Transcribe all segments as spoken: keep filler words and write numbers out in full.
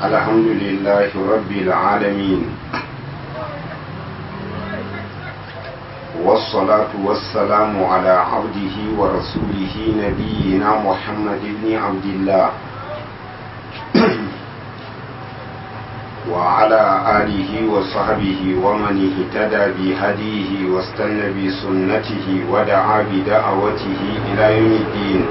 الحمد لله رب العالمين والصلاة والسلام على عبده ورسوله نبينا محمد بن عبد الله وعلى آله وصحبه ومن اهتدى بهديه واستنى بسنته ودعا بدعوته إلى يوم الدين.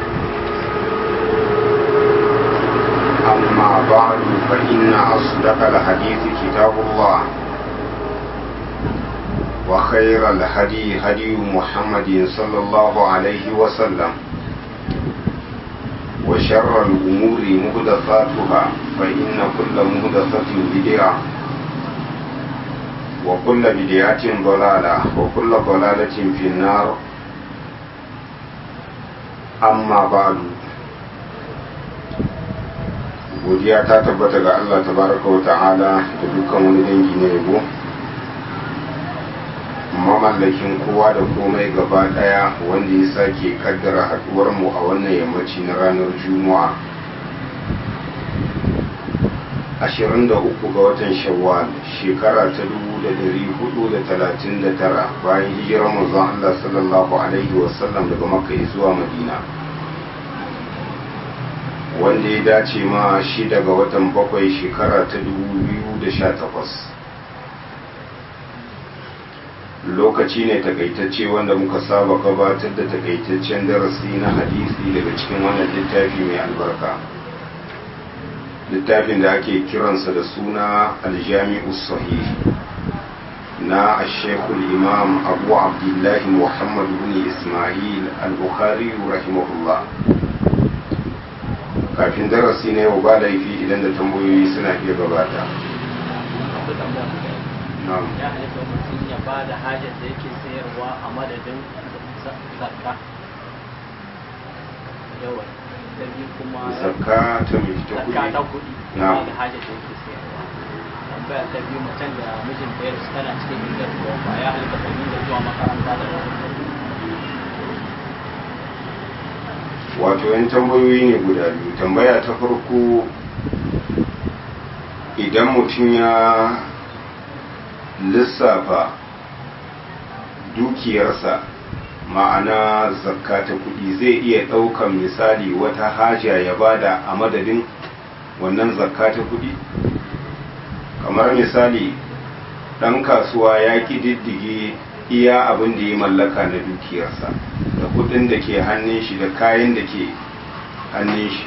أما بعد فإن أصدق الحديث كتاب الله وخير الهدي هدي محمد صلى الله عليه وسلم وشر الأمور محدثاتها فإن كل محدثة بدعة وكل بدعة ضلالة وكل ضلالة في النار. أما بعد godiya ta tabbata ga Allah tabaraka wa ta'ala da dukkan wani dangi na yabo, mamallakin kowa da komai gaba daya, wanda ya sake kaddara haduwar mu a wannan yammaci na ranar Juma'a ashirin da uku ga watan Shawwal shekara ta dubu da dari hudu da talatin da tara bayan hijirar manzon Allah sallallahu alaihi wasallam daga Makka zuwa Madina, wanda ya dace ma shi daga watan bakwai shekara ta dubu biyu da sha takwas. Lokaci ne takaitacce wanda muka saba gabatar da takaitaccen darasi na hadisi daga cikin wannan littafi mai albarka, littafin da ake kiransa da suna aljami'u sahih na ashekul imam abu abdullahi muhammad bin ismail al-bukhari rahimahullah. Kafin darasi na yau ba laifi idan da tambayoyi suna iya gabata. Ya halitta mutum ya ba da hajar da yake sayarwa a madadin zakka. Yawa, da biyu kuma zakka ta mai ta kudi. Zakka ta kudi, ya ba da hajar da yake sayarwa. Tambaya ta biyu, macen da mijin ta yarsu tana cikin ingar ba ya halitta ta da zuwa makaranta da rana. Wato yan tambayoyi ne guda biyu. Tambaya ta farko, idan mutum ya lissafa dukiyarsa ma'ana zakka ta kudi, zai iya ɗaukan misali wata haja ya bada a madadin wannan zakka ta kudi. Kamar misali ɗan kasuwa ya ƙididdige iya abin da ya mallaka na dukiyarsa da kudin da ke hannun shi da kayan da ke hannun shi,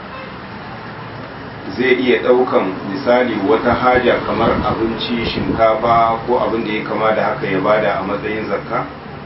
zai iya daukan misali wata haja kamar abinci, shinkafa ko abin da ya kama da haka ya bada a matsayin zakka.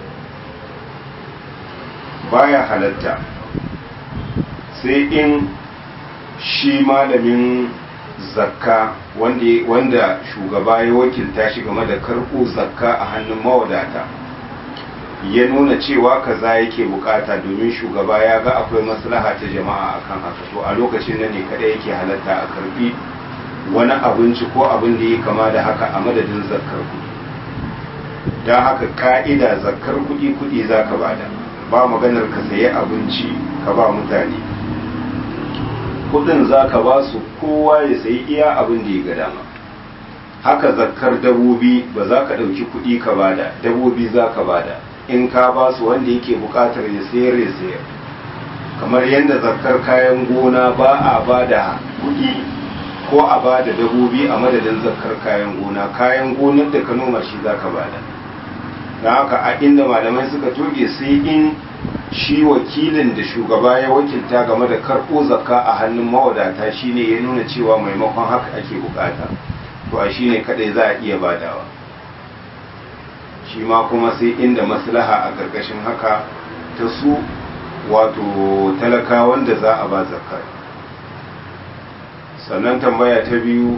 Baya halatta sai in shi malamin zakka wanda, wanda shugaba ya wakilta shi game da karɓo zakka a hannun mawadata ya nuna cewa kaza yake bukata domin shugaba ya ga akwai maslaha ta jama'a akan haka, to a lokacin nan ne kada yake halatta a karbi wani abinci ko abin da ya kama da haka a madadin zakkar kudi. don haka ka'ida zakkar kudi kudi za ka bada, ba maganar ka sayi abinci ka ba mutane, kudin za ka ba su kowa ya sayi iya abin da ya ga dama. Haka zakkar dabobi ba za ka ɗauki kudi ka bada, dabobi za ka bada, in ka ba su wanda yake bukatar ya sayar ya sayar. Kamar yadda zakkar kayan gona ba a ba da kudi ko a ba da dabobi a madadin zakkar kayan gona, kayan gonar da ka noma shi za ka ba da. Da haka a inda malamai suka toge sai in shi wakilin da shugaba ya wakilta game da karɓo zakka a hannun mawadata shine ya nuna cewa maimakon haka ake bukata, to a shine kadai za a iya badawa. Shi ma kuma sai inda maslaha a ƙarƙashin haka ta su wato talakawan da za a ba zakka. Sannan tambaya ta biyu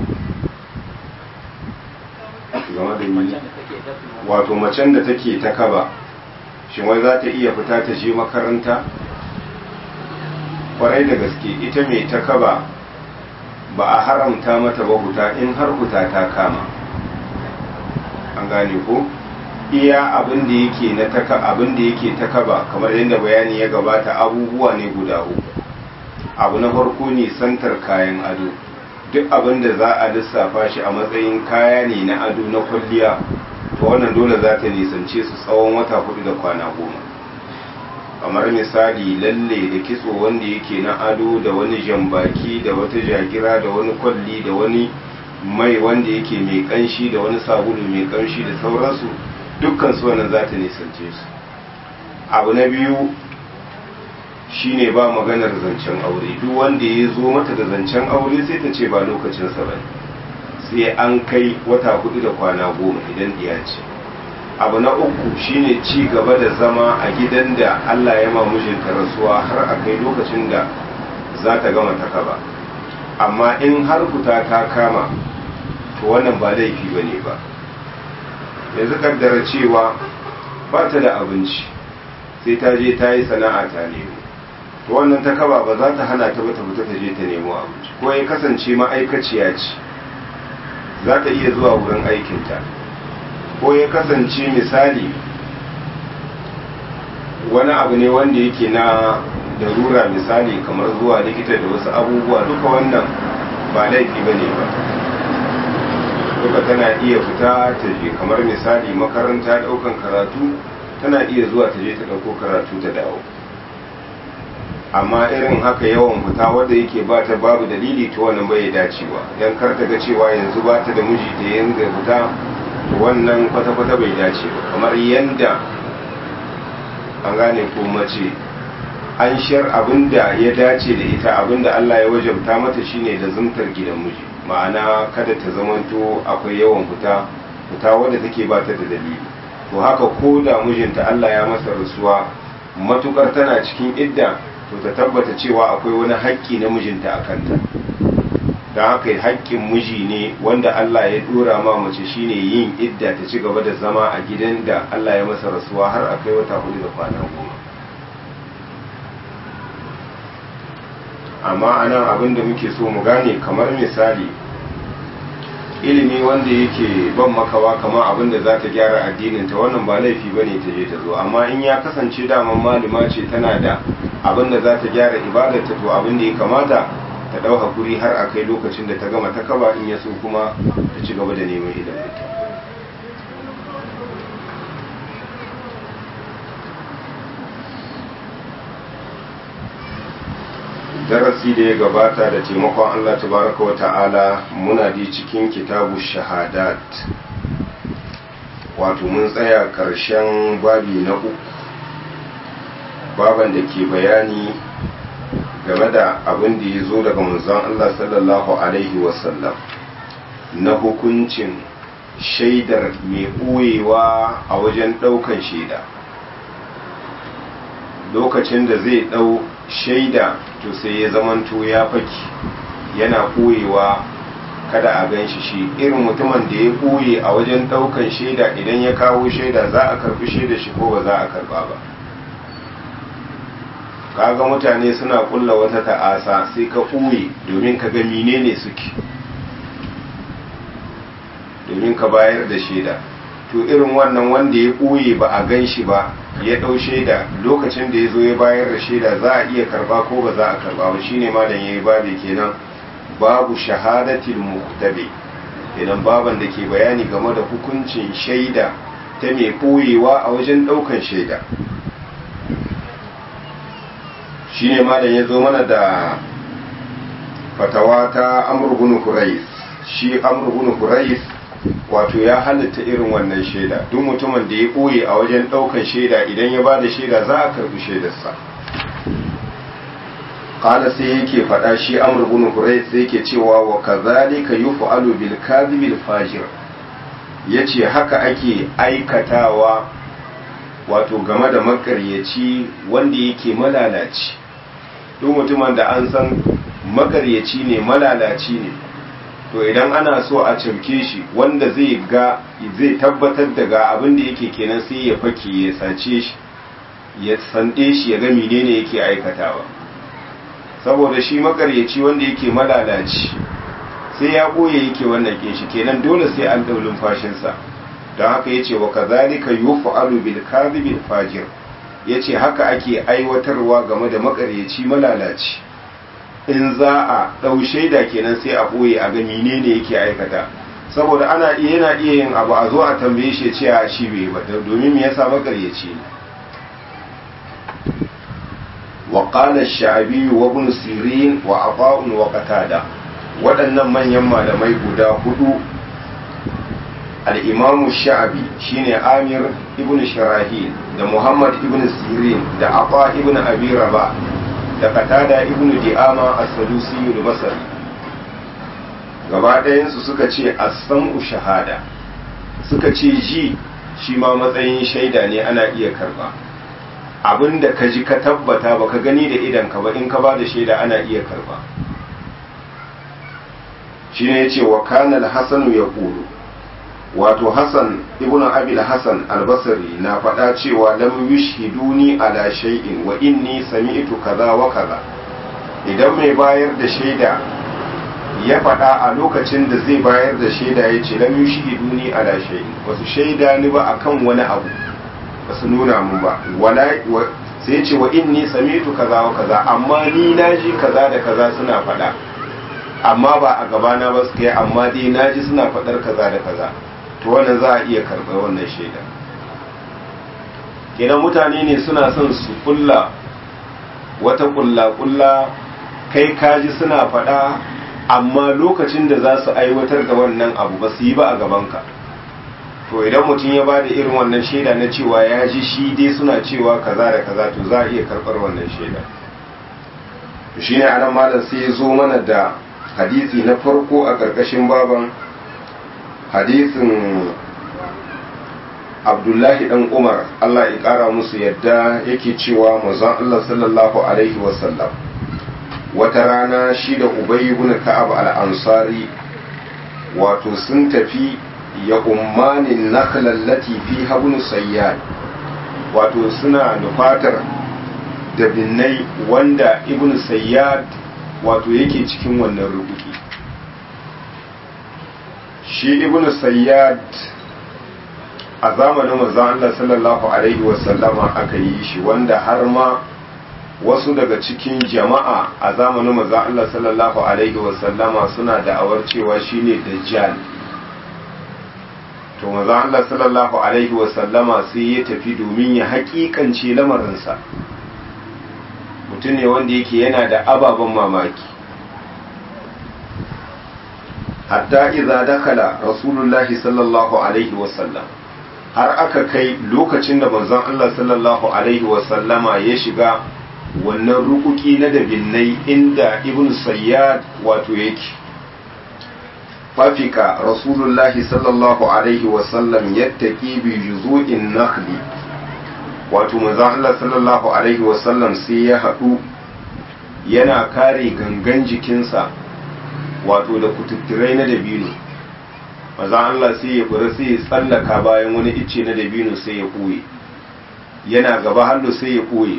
game da wato macen da take ta kaba, shin wai za ta iya fita ta je makaranta? Kwarai da gaske, ita mai ta kaba ba a haramta mata ba huta in har huta ta kama. An gane ko? Iya abin da yake na taka abin da yake ta kaba, kamar yadda bayani ya gabata, abubuwa ne guda uku. Abu na farko ne santar kayan ado, duk abin da za a lissafa shi a matsayin kaya ne na ado na kwalliya to wannan dole za ta nisance su tsawon wata hudu da kwana goma. Kamar misali lalle da kitso wanda yake na ado da wani jambaki da wata jagira da wani kwalli da wani mai wanda yake mai kanshi da wani sabulu mai kanshi da sauransu, dukkan su wannan za ta nisance su. Abu na biyu shine ba maganar zancen aure. Duk wanda ya zo mata da zancen aure sai ta ce ba lokacinsa ba, sai an kai wata hudu da kwana goma idan diya ce. Abu na uku shine ci gaba da zama a gidan da Allah ya ma mijinta rasuwa har a kai lokacin da za ta gama ta kaba. Amma in har fita ta kama to wannan ba laifi ba ne ba. Yanzu kaddara cewa ba ta da abinci sai ta je ta yi sana'a ta nemo, to wannan ta kaba ba za ta hana ta ba ta fita ta je ta nemo abinci. Ko ya kasance ma'aikaciya ce za ta iya zuwa wurin aikinta, ko ya kasance misali wani abu ne wanda yake na darura, misali kamar zuwa likita da wasu abubuwa, duka wannan ba laifi ba ne ba. duka tana iya fita ta je, kamar misali makaranta daukan karatu tana iya zuwa ta je ta dauko karatu ta dawo. Amma irin haka yawan fita wanda yake ba ta babu dalili to wannan bai dacewa, dan kar ta ga cewa yanzu ba ta da miji ta yanga fita, to wannan kwata-kwata bai dace ba. Kamar yanda an gane ko mace an shar abinda ya dace da ita, abinda Allah ya wajabta mata shine da zumtar gidan miji, ma'ana kada ta zamanto akwai yawan fita fita wanda take ba ta da dalili. To haka ko da mijinta Allah ya masa rasuwa, matukar tana cikin idda, to ta tabbata cewa akwai wani haƙƙi na mijinta a kanta. Don haka haƙƙin miji ne wanda Allah ya dora ma mace shine yin idda, ta ci gaba da zama a gidan da Allah ya masa rasuwa har akai wata hudu da kwana goma. Amma anan abin da muke so mu gane, kamar misali ilimi wanda yake ban makawa, kamar abin da za ta gyara addinin ta, wannan ba laifi bane ta je ta zo. Amma in ya kasance daman malama ce tana da abin da za ta gyara ibadarta, to abin da ya kamata ta dau hakuri har a kai lokacin da ta gama ta kaba, in ya so kuma ta ci gaba da neman ilimin ta. Darasi da ya gabata da taimakon Allah tabaraka wa ta'ala muna di cikin kitabu shahadat, wato mun tsaya ƙarshen babi na uku, baban da ke bayani game da abin da ya zo daga manzon Allah sallallahu alaihi wasallam na hukuncin shaidar mai ɓoyewa a wajen ɗaukan shaida. Lokacin da zai ɗau shaida to sai ya zamanto ya faki yana ɓoyewa kada a gan shi shi irin mutumin da ya ɓoye a wajen ɗaukan shaida, idan ya kawo shaida za a karɓi shaida shi ko ba za a karɓa ba. Kaga mutane suna kulla wata ta'asa sai ka ɓoye domin ka ga menene suke, domin ka bayar da shaida. To irin wannan wanda ya ɓoye ba a gan shi ba ya ɗau shaida, lokacin da ya zo ya bayar da shaida za a iya karba ko ba za a karba ba. Shine malam yayi babu kenan babu shahadatil muhtabi, kenan baban da ke bayani game da hukuncin shaida ta mai ɓoyewa a wajen ɗaukan shaida. Shine malam ya zo mana da fatawa ta Amr ibn Quraysh. Shi Amr ibn Quraysh wato ya halatta irin wannan shaida, duk mutumin da ya ɓoye a wajen ɗaukan shaida, idan ya ba da shaida za a karɓi shaidarsa. Kala sai yake faɗa shi Amr ibn Quraysh sai yake cewa wa kazalika yuf'alu bil kadhibil fajir, yace haka ake aikatawa wato game da makaryaci wanda yake malalaci. Duk mutumin da an san makaryaci ne, malalaci ne, to idan ana so a cimke shi, wanda zai ga zai tabbatar da ga abin da yake kenan, sai ya fake ya sace shi, ya sande shi, ya ga menene yake aikatawa. Saboda shi makaryaci wanda yake malalaci sai ya boye yake wannan kin shi, kenan dole sai an daulin fashinsa. don haka yace wa kadhalika yuf'alu bil kadhibil fajir, yace haka ake aiwatarwa game da makaryaci malalaci. in za a ɗau shaida kenan sai a ɓoye a ga menene yake aikata, saboda ana iya yana iya yin abu a zo a tambaye shi ce a shi bai ba, domin me yasa makaryaci ne. wa qala ash-sha'bi wa ibn sirin wa ata'un wa qatada, waɗannan manyan malamai guda hudu, al-imam ash-sha'bi shine Amir ibn Sharahil da Muhammad ibn Sirin da Ata ibn Abi Rabah da Qatada ibn Di'ama as-Sadusi al-Basri, gaba ɗayansu suka ce as-sam'u shahada, suka ce ji shi ma matsayin shaida ne, ana iya karba abinda ka ji ka tabbata baka gani da idan ka ba, in ka ba da shaida ana iya karba. shine yace wa kana al-Hasan yaqulu, wato Hassan ibn Abi al-Hasan al-Basri na faɗa cewa lam yushhiduni ala shay'in wa inni sami'tu kaza wa kaza. Idan mai bayar da shaida ya faɗa a lokacin da zai bayar da shaida ya ce lam yushhiduni ala shay'in, wasu shaida ni ba akan wani abu, basu nuna mu ba, wala sai ce wa inni sami'tu kaza wa kaza, amma ni naji kaza da kaza suna faɗa, amma ba a gabana ba su kai, amma dai naji suna faɗar kaza da kaza, to wannan za a iya karɓar wannan shaida. Kenan mutane ne suna son su kulla wata kulla-kulla, kai kaji suna faɗa, amma lokacin da za su aiwatar da wannan abu ba su yi ba a gabanka. To idan mutum ya ba da irin wannan shaida na cewa ya ji shi dai suna cewa kaza da kaza, to za a iya karɓar wannan shaida. Shi ne anan malam sai ya zo mana da hadisi na farko a ƙarƙashin baban, hadisin Abdullahi dan Umar Allah ya ƙara musu yadda yake cewa manzon Allah sallallahu alaihi wasallam wata rana shi da Ubay ibn Ka'ab al-Ansari wato sun tafi ya ummanin nakhla allati fi habnu sayyad, wato suna nufatar da binnai wanda ibn Sayyad wato yake cikin wannan rubuki. Shi ibn Sayyad a zamanin manzon Allah sallallahu alaihi wasallama aka yi shi, wanda har ma wasu daga cikin jama'a a zamanin manzon Allah sallallahu alaihi wasallama suna da'awar cewa shine dajjal. To manzon Allah sallallahu alaihi wasallama sai ya tafi domin ya haƙiƙance lamarinsa. Mutum ne wanda yake yana da ababen mamaki. Hatta idza dakala rasulullahi sallallahu alaihi wasallam, har aka kai lokacin da manzon Allah sallallahu alaihi wasallama ya shiga wannan rukuki na dabinnai inda ibn Sayyad wato yake. Fafika rasulullahi sallallahu alaihi wasallam yattaki bi juzu'in nakhli, wato manzon Allah sallallahu alaihi wasallam sai ya haɗu yana kare gangan jikinsa wato da kututturai na dabino. Manzon Allah sai ya fura sai ya tsallaka bayan wani icce na dabino sai ya ɓoye, yana gaba hallo sai ya ɓoye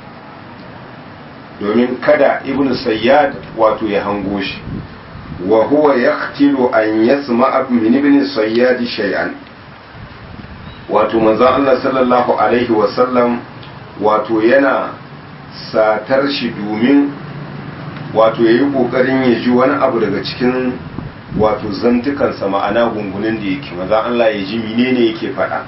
domin kada ibn Sayyad wato ya hango shi. wa huwa yaqtilu an yasma'a min ibn Sayyad shay'an, wato manzon Allah sallallahu alaihi wasallam wato yana satar shi domin wato yayi kokarin ya ji wani abu daga cikin wato zantukansa, ma'ana gungunin da yake manzon Allah ya ji menene yake faɗa.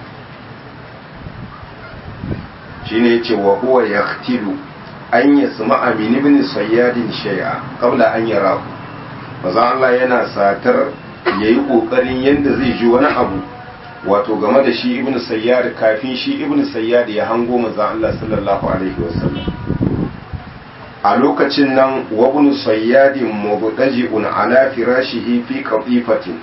shine yace wa huwa yaqtilu an yasma'a min ibn Sayyad shay'a qabla an yarahu, manzon Allah yana satar yayi kokarin yanda zai ji wani abu wato game da shi ibn Sayyad kafin shi ibn Sayyad ya hango manzon Allah sallallahu alaihi wasallam. A lokacin nan wa ibn Sayyad mubtaji'un ala firashihi fi qatifatin,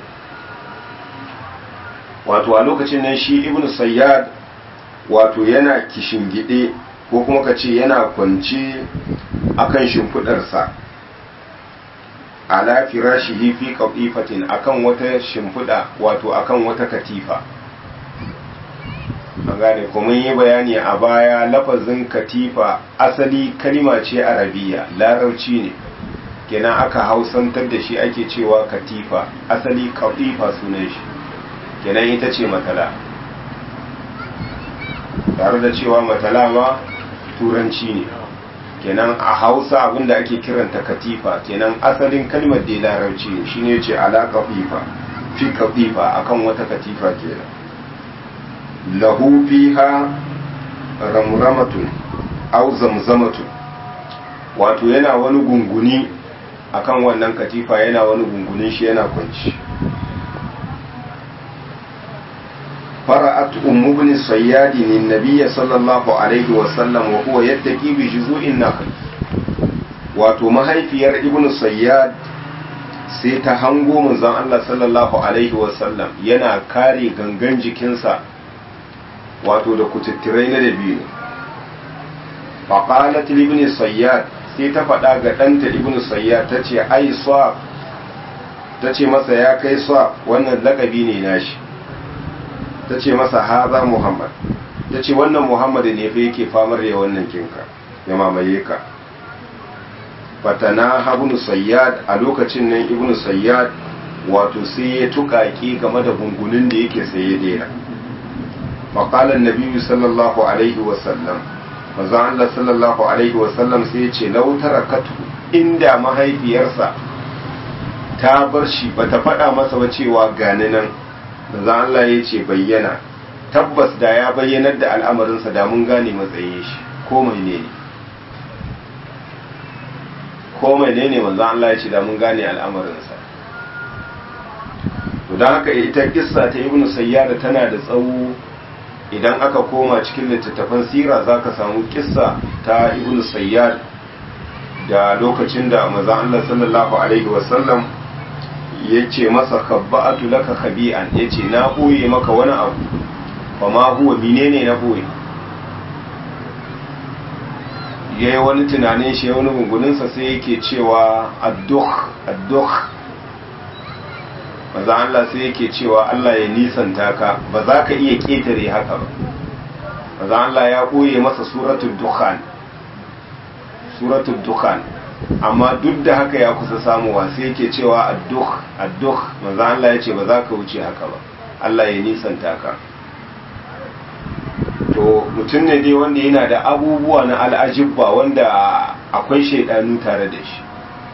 wato a lokacin nan shi ibn Sayyad wato yana kishingide ko kuma kace yana kwance akan shimfidarsa, ala firashihi fi qatifatin, akan wata shimfida wato akan wata katifa. an gane kuma yi bayani a baya, lafazin katifa asali kalima ce arabiya, larabci ne, kenan aka hausantar da shi ake cewa katifa, asali katifa sunan shi, kenan ita ce matala, tare da cewa matala ma turanci ne. kenan a hausa abinda ake kiranta katifa kenan asalin kalmar da larabci ne shine ce ala katifa fi katifa akan wata katifa kenan lahu fiha ramramatun aw zamzamatun wato yana wani gunguni akan wannan katifa yana wani gungunin shi yana kwanci فرأت أم ابن الصياد النبي صلى الله عليه وسلم وهو يتقي بجذوع النخل wato mahaifiyar ibn sayyad sai ta hango manzon Allah sallallahu alaihi wasallam yana kare gangan jikinsa wato da kututturai na dabino faqalat ibn sayyad sai ta faɗa ga ɗanta ibn sayyad tace ai sa tace masa ya kai sa wannan lakabi ne nashi ta ce masa haza muhammad ta ce wannan muhammad ne fa yake famar da wannan kinka ya mamaye ka fatana ibn sayyad a lokacin nan ibn sayyad wato sai ya tukaki game da gungunin da yake sai ya dena faqala an-nabi sallallahu alaihi wa sallam manzon Allah sallallahu alaihi wa sallam sai ya ce law tarakatu inda mahaifiyarsa ta bar shi bata faɗa masa ba cewa gani nan manzo Allah ya ce bayyana tabbas da ya bayyanar da al'amarinsa da mun gane matsayin shi ko mai ne ko mai ne manzo Allah ya ce da mun gane al'amarinsa to dan haka ita kissa ta Ibn Sayyad tana da tsawo idan aka koma cikin littattafan sira zaka samu kissa ta Ibn Sayyad da lokacin da manzo Allah sallallahu alaihi wasallam ya ce masa khabba'atu laka khabi'an ya ce na ɓoye maka wani abu ba ma huwa menene na ɓoye ya yi wani tunanin shi wani gunguninsa sai yake cewa adduk adduk maza Allah sai yake cewa Allah ya nisanta ka ba za ka iya ƙetare haka ba maza Allah ya ɓoye masa suratul dukhan suratul dukhan amma duk da haka ya kusa samuwa sai yake cewa adduk adduk manzo Allah ya ce ba za ka wuce haka ba Allah ya nisanta ka to mutum ne dai wanda yana da abubuwa na al'ajibba wanda akwai shaidanu tare da shi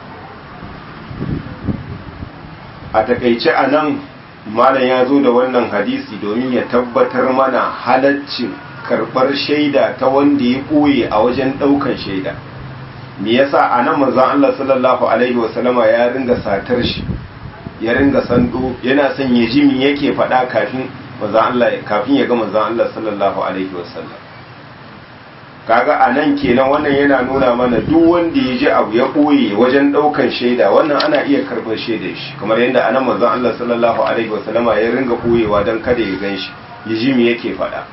a takaice a nan malam ya zo da wannan hadisi domin ya tabbatar mana halaccin karɓar shaida ta wanda ya ɓoye a wajen ɗaukan shaida me yasa a nan manzon Allah sallallahu alaihi wasallama ya ringa satar shi ya ringa sando yana son ya ji me yake faɗa kafin manzon Allah kafin ya ga manzon Allah sallallahu alaihi wasallam kaga a nan kenan wannan yana nuna mana duk wanda ya ji abu ya ɓoye wajen ɗaukan shaida wannan ana iya karɓar shaidar shi kamar yadda a nan manzon Allah sallallahu alaihi wasallama ya ringa ɓoyewa don kada ya gan shi ya ji me yake faɗa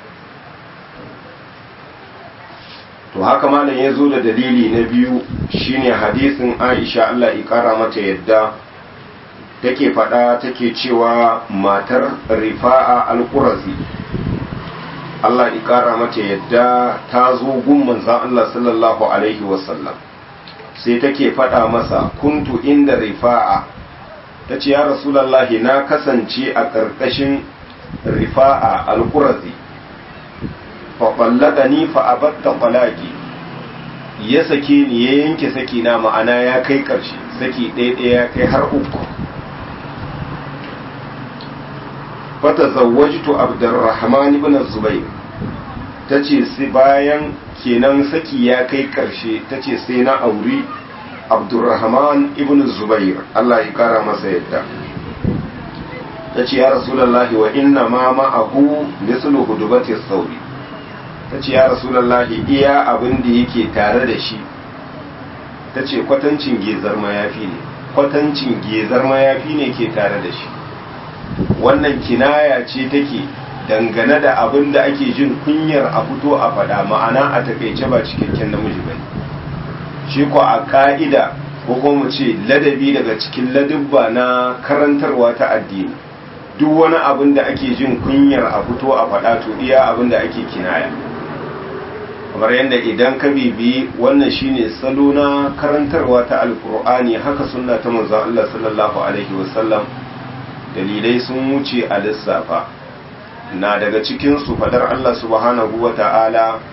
to haka malam ya zo da dalili na biyu shine hadisin Aisha Allah ya kara mata yadda take faɗa take cewa matar Rifa'a al-Qurazi Allah ya kara mata yadda ta zo gun manzon Allah sallallahu alaihi wasallam sai take faɗa masa kuntu inda Rifa'a tace ya Rasulullahi na kasance a ƙarƙashin Rifa'a al-Qurazi faɓallaka fa'abatta ƙwalaƙi ya sake ni ya yanke saki na ma'ana ya kai ƙarshe saki ɗaya ya kai har uku fata zawajtu abdurrahman ibn zubair ta ce sai bayan kenan saki ya kai ƙarshe ta ce sai na auri abdurrahman ibn zubair Allah ya kara masa yadda ta ce ya rasulallahi wa inna ma ma'ahu mislu hudubati sauri ta ce ya rasulallahi iya abin da yake tare da shi ta ce kwatancin gezar mayafi ne kwatancin gezar mayafi ne ke tare da shi wannan kinaya ce take dangane da abin da ake jin kunyar a fito a faɗa ma'ana a takaice ba cikakken namiji bane shi ko a ka'ida ko kuma mu ce ladabi daga cikin ladubba na karantarwa ta addini duk wani abin da ake jin kunyar a fito a faɗa to iya abin da ake kinaya kamar yadda idan ka bibi wannan shine salo na karantarwa ta alkur'ani haka sunna ta manzon Allah sallallahu alaihi wasallam dalilai sun wuce a lissafa na daga cikin su fadar Allah subhanahu wata'ala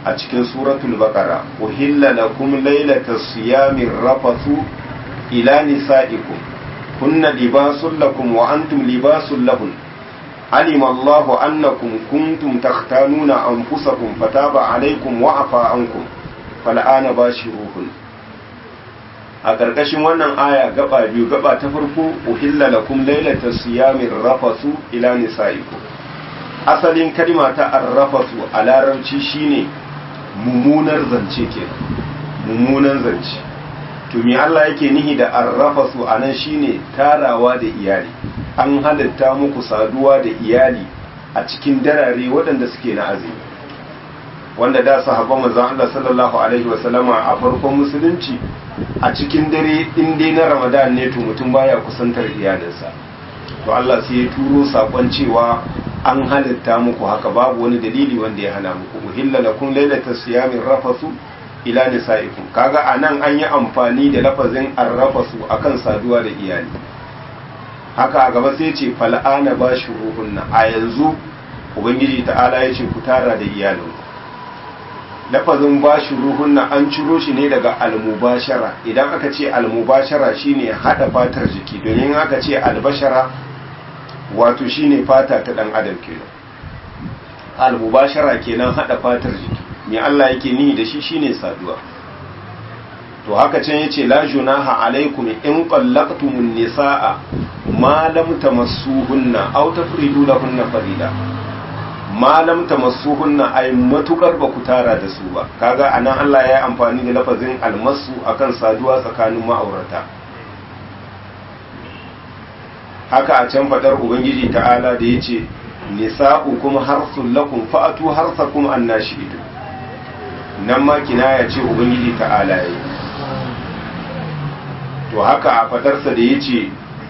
a cikin suratul baqara uhilla lakum laylatas siyamir rafathu ila nisaikum kunna libasul lakum wa antum libasul lahun علم الله أنكم كنتم تختانون أنفسكم فتاب عليكم وعفى عنكم فالآن باشروهن a ƙarƙashin wannan aya gaba biyu gaba ta farko uhilla lakum lailatas siyamir rafasu ila nisaikum asalin kalma ta arrafasu a larabci shine mummunar zance kenan mummunan zance to me Allah yake nihi da arrafasu anan shine tarawa da iyali an halatta muku saduwa da iyali a cikin darare waɗanda suke na azumi wanda da sahabban manzon Allah sallallahu alaihi wasallama a farkon musulunci a cikin dare in dai na Ramadan ne to mutum baya kusantar iyalinsa to Allah sai ya turo sakon cewa an halatta muku haka babu wani dalili wanda ya hana muku uhilla lakum lailatas siyamir rafasu ila nisaikum kaga anan an yi amfani da lafazin arrafasu akan saduwa da iyali haka a gaba sai ce fal'ana ba shi ruhunna a yanzu ubangiji ta'ala ya ce ku tara da iyalinku lafazin ba shi ruhunna an ciro shi ne daga almubashara idan aka ce almubashara shine hada fatar jiki domin aka ce albashara wato shine fata ta dan adam kenan almubashara kenan hada fatar jiki me Allah yake nihi da shi shine saduwa to haka can yace la junaha alaikum in qallaqtumun nisaa ma lam tamassuhunna aw tafridu lahunna farida ma lam tamassuhunna ay matukar ba ku tara da su ba kaga anan Allah ya yi amfani da lafazin almasu akan saduwa tsakanin ma'aurata haka a can fadar ubangiji ta'ala da yace nisa'ukum harsul lakum fa'atu harsakum annashidu nan ma kinaya ce ubangiji ta'ala yayi to haka a fadarsa da yace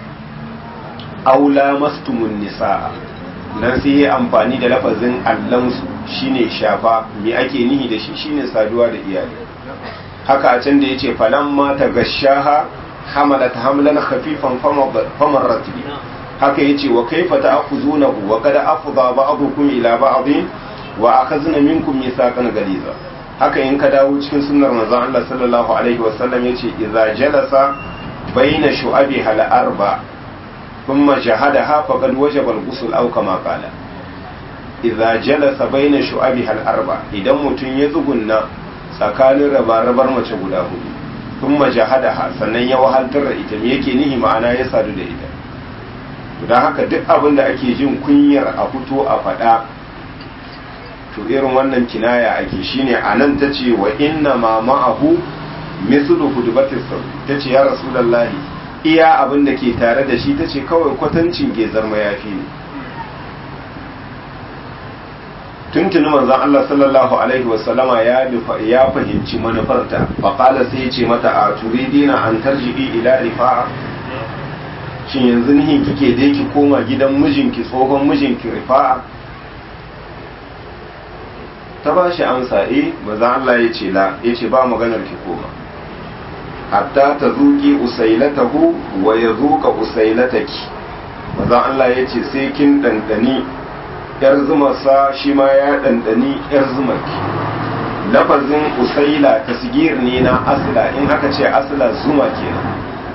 aula mastumun nisaa nan sai ya amfani da lafazin allamsu shine shafa me ake nihi da shi shine saduwa da iyali haka a can da yace falamma tagashaha hamalat hamlan khafifan famarrat bi haka yace wa kaifa ta'khuzunahu wa qad afdha ba'dukum ila ba'dhin wa akhadna minkum mithaqan ghaliza haka in ka dawo cikin sunnar manzon Allah sallallahu alaihi wasallam yace idza jalasa baina shu'abiha al-arba thumma jahadaha faqad wajaba al-ghusl aw kama qala idza jalasa baina shu'abiha al-arba idan mutun ya tsugunna tsakanin rabar mace guda hudu thumma jahadaha sannan ya wahaltar da ita me yake nihi ma'ana ya sadu da ita don haka duk abin da ake jin kunyar a fito a faɗa to irin wannan kinaya ake shine anan tace wa inna ma ma'ahu mithlu hudbatis saw tace ya rasulullahi iya abin da ke tare da shi tace kawai kwatancin gezar mayafi ne tuntuni manzon Allah sallallahu alaihi wasallama ya ya fahimci manufarta fa qala sai yace mata a turidina an tarji'i ila rifa'a shin yanzu nihin kike dai ki koma gidan mijinki tsohon mijinki rifa'a ta ba shi amsa eh maza Allah ya ce la ya ce ba maganar ki koma hatta ta zuki usailatahu wa ya zuka usailataki maza Allah ya ce sai kin ɗanɗani yar zumarsa shi ma ya ɗanɗani yar zumarki lafazin usaila tasgir ne na asila in aka ce asila zuma kenan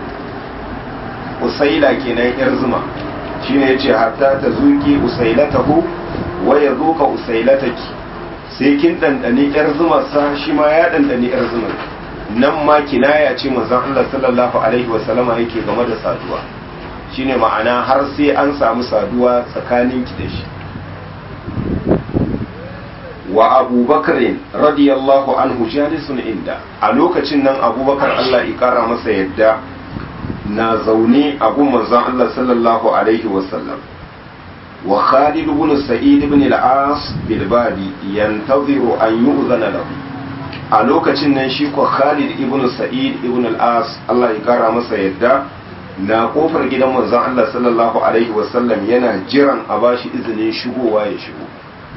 usaila kenan yar zuma shine yace hatta ta zuki usailatahu wa ya zuka usailataki sai kin ɗanɗani ƴar zumarsa shi ma ya ɗanɗani ƴar zumar nan ma kinaya ce manzon Allah sallallahu alaihi wa sallama yake game da saduwa shine ma'ana har sai an samu saduwa tsakanin ki da shi wa abubakar radiyallahu anhu jalisun inda a lokacin nan abubakar Allah ya kara masa yadda na zaune a gun manzon Allah sallallahu alaihi wa sallam وخالد بن سعيد بن العاص بالباب ينتظر أن يؤذن له a lokacin nan shi ko Khalid ibn Sa'id ibn al-As Allah ya kara masa yadda na kofar gidan manzon Allah sallallahu alaihi wasallam yana jiran a bashi izinin shigowa ya shigo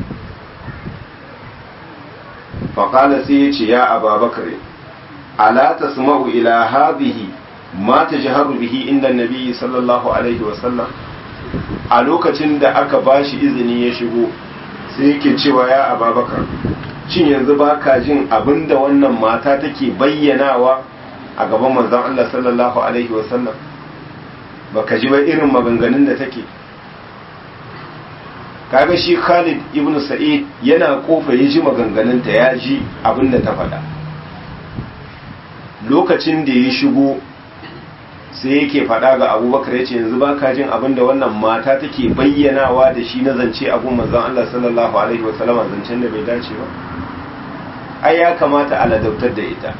fa qala sai yace ya Abubakar ala tasma'u ila hadhihi ma tajharu bihi inda an-nabi sallallahu alaihi wasallam a lokacin da aka ba shi izini ya shigo sai yake cewa ya Abubakar shin yanzu ba ka jin abinda wannan mata take bayyanawa a gaban manzon Allah sallallahu alaihi wasallam ba ka ji ba irin maganganun da take. Kaga shi Khalid ibn Sa'id yana kofa ya ji maganganunta, ya ji abinda ta faɗa. Lokacin da ya shigo sai yake faɗa ga Abubakar, ya ce yanzu ba ka jin abinda wannan mata take bayyanawa da shi na zance abun manzon Allah sallallahu alaihi wasallam, zancen da bai dace ba. Ai ya kamata a ladabtar da ita.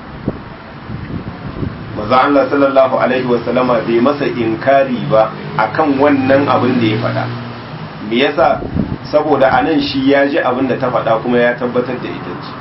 Manzon Allah sallallahu alaihi wasallama bai masa inkari ba akan wannan abin da ya faɗa. Me yasa? Saboda anan shi ya ji abin da ta faɗa kuma ya tabbatar da ita ce.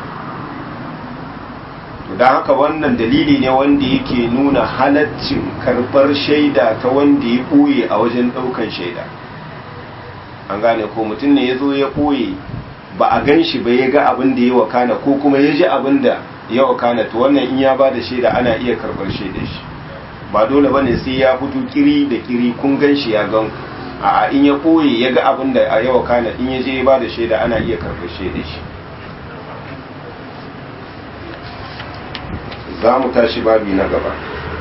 Don haka wannan dalili ne wanda yake nuna halaccin karɓar shaida ta wanda ya ɓoye a wajen ɗaukan shaida. An gane ko mutum ne ya zo ya ɓoye ba a gan shi ba, ya ga abin da ya wakana ko kuma ya ji abin da ya wakana, to wannan in ya ba da shaida ana iya karɓar shaida shi. Ba dole ba ne sai ya fito kiri da kiri kun gan shi ya gan ku. A in ya ɓoye ya ga abin da a ya wakana, in ya je ya ba da shaida ana iya karɓar shaida shi. za mu tashi babi na gaba.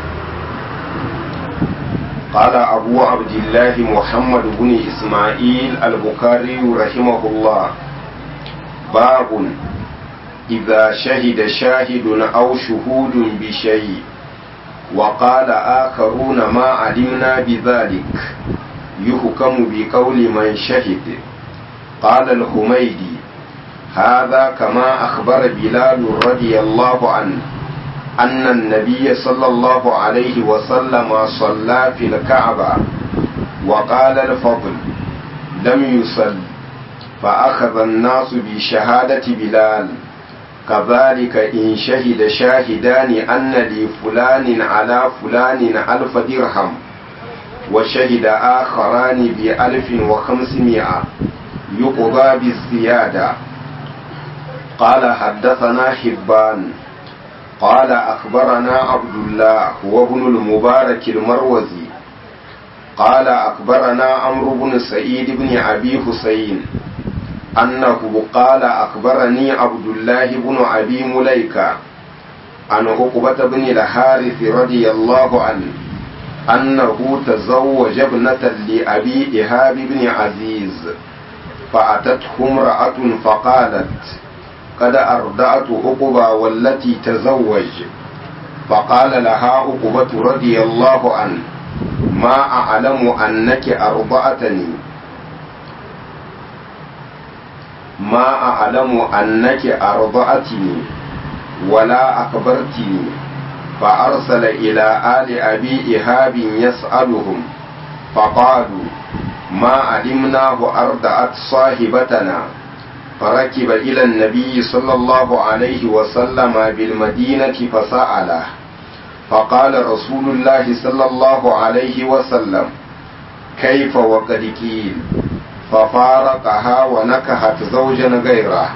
قال أبو عبد الله محمد بن إسماعيل البخاري رحمه الله: باب إذا شهد شاهد أو شهود بشيء وقال آخرون ما علمنا بذلك يحكم بقول من شهد. قال الحميدي: هذا كما أخبر بلال رضي الله عنه أن النبي صلى الله عليه وسلم صلى في الكعبة وقال الفضل لم يصل فأخذ الناس بشهادة بلال. كذلك إن شهد شاهدان أن لفلان على فلان ألف درهم وشهد آخران بألف وخمسمائة يقضى بالزيادة. قال حدثنا حبان قال أخبرنا عبد الله وابن المبارك المروزي قال أخبرنا عمرو بن سعيد بن أبي حسين أنه قال أخبرني عبد الله بن أبي مليكة عن عقبة بن الحارث رضي الله عنه أنه تزوج ابنة لأبي إيهاب بن عزيز، فأتته امرأة فقالت: قد أرضعت عقبة والتي تزوج. فقال لها عقبة رضي الله عنه: ما أعلم أنك أرضعتني ما أعلم أنك أرضعتني ولا أخبرتني. فأرسل إلى آل أبي إيهاب يسألهم فقالوا: ما علمناه أرضعت صاحبتنا. فركب إلى النبي صلى الله عليه وسلم بالمدينة فسأله، فقال رسول الله صلى الله عليه وسلم: كيف وقد قيل؟ ففارقها ونكحت زوجا غيره.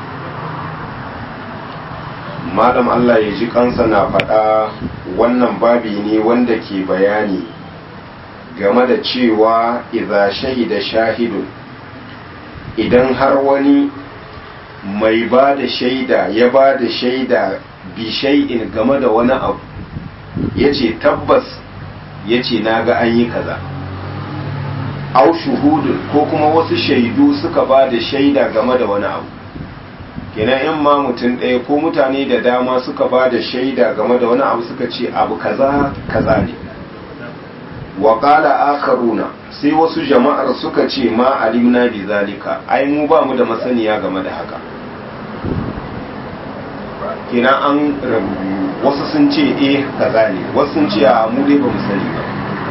Malam Allah ya ji kansa na faɗa wannan babi ne wanda ke bayani game da cewa idza shahida shahidun, idan har wani mai ba da shaida ya ba da shaida bi shay'in game da wani abu, ya ce tabbas, ya ce na ga an yi kaza, au shuhudun ko kuma wasu shaidu suka ba da shaida game da wani abu. Kenan in ma mutum ɗaya ko mutane da dama suka ba da shaida game da wani abu suka ce abu kaza kaza ne. Wa qala akharuna, sai wasu jama'ar suka ce ma alimna bi zalika, ai mu ba mu da masaniya game da haka. Kenan an rabu, wasu sun ce eh kaza ne, wasu sun ce a mu dai ba mu sani ba.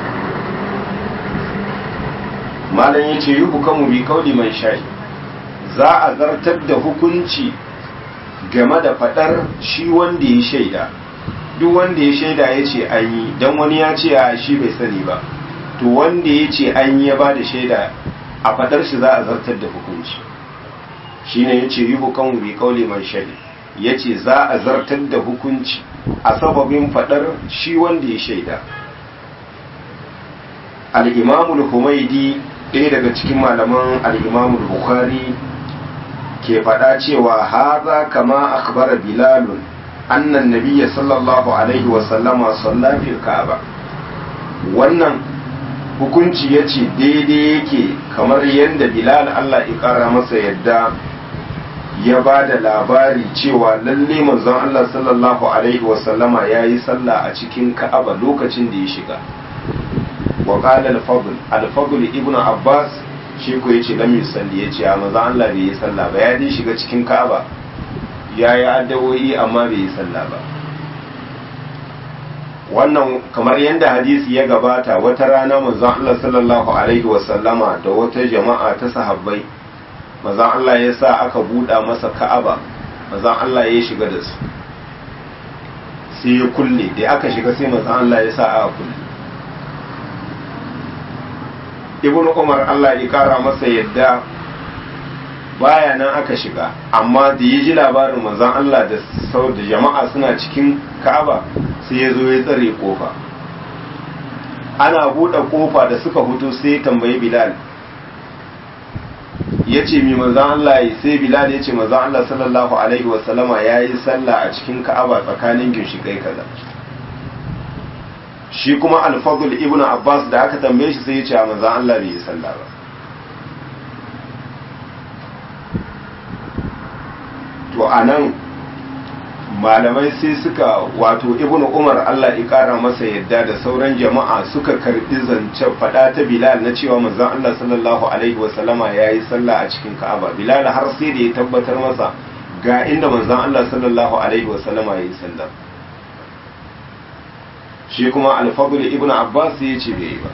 Malam yace yi hukamu bi kauli man shahi, za a zartar da hukunci game da fadar shi wanda ya shaida. Duk wanda ya shaida ya ce an yi, don wani ya ce a shi bai sani ba, to wanda ya ce an yi ya ba da shaida, a fadar shi za a zartar da hukunci. Shi ne ya ce yi hukamu bi kauli man shahi, ya ce za a zartar da hukunci a sababin fadar shi wanda ya shaida. Al-Imamul Humaidi, ɗaya daga cikin malaman Al-Imamul Bukhari, ke faɗa cewa haza kama akhbara bilalun annan nabiyya sallallahu alaihi wasallama salla fil ka'aba. Wannan hukunci ya ce daidai yake kamar yadda bilal Allah ya ƙara masa yadda ya ba da labari cewa lalle manzon Allah sallallahu alaihi wasallama ya yi sallah a cikin ka'aba lokacin da ya shiga. wa qala al-fadl al-fadl ibnu abbas shi ko yace lam yusalli yace a manzon Allah bai yi sallah ba, ya dai shiga cikin ka'aba ya yi addu'o'i amma bai yi sallah ba. Wannan kamar yadda hadisi ya gabata, wata rana manzon Allah sallallahu alaihi wasallama da wata jama'a ta sahabbai manzon Allah ya sa aka buɗa masa ka'aba, manzon Allah ya shiga da su sai ya kulle, da aka shiga sai manzon Allah ya sa aka kulle. Ibn Umar Allah ya kara masa yadda baya nan aka shiga, amma da ya ji labarin manzon Allah da sau da jama'a suna cikin ka'aba sai ya zo ya tsare kofa. Ana buɗe kofa da suka fito sai ya tambayi Bilal, ya ce mi manzon Allah yi, sai Bilal ya ce manzon Allah sallallahu alaihi wasallama ya yi sallah a cikin ka'aba tsakanin ginshikai kaza. Shi kuma Al-Fadl ibn Abbas da aka tambaye shi sai ya ce a manzon Allah bai yi sallah ba. To anan malamai sai suka wato Ibn Umar Allah ya kara masa yadda da sauran jama'a suka karbi zancen fada ta Bilal na cewa manzon Allah sallallahu alaihi wasallama yayi sallah a cikin Ka'aba. Bilal har sai da ya tabbatar masa ga inda manzon Allah sallallahu alaihi wasallama yayi sallah. Shi kuma Al-Fadl ibn Abbas ya ce bai yi ba.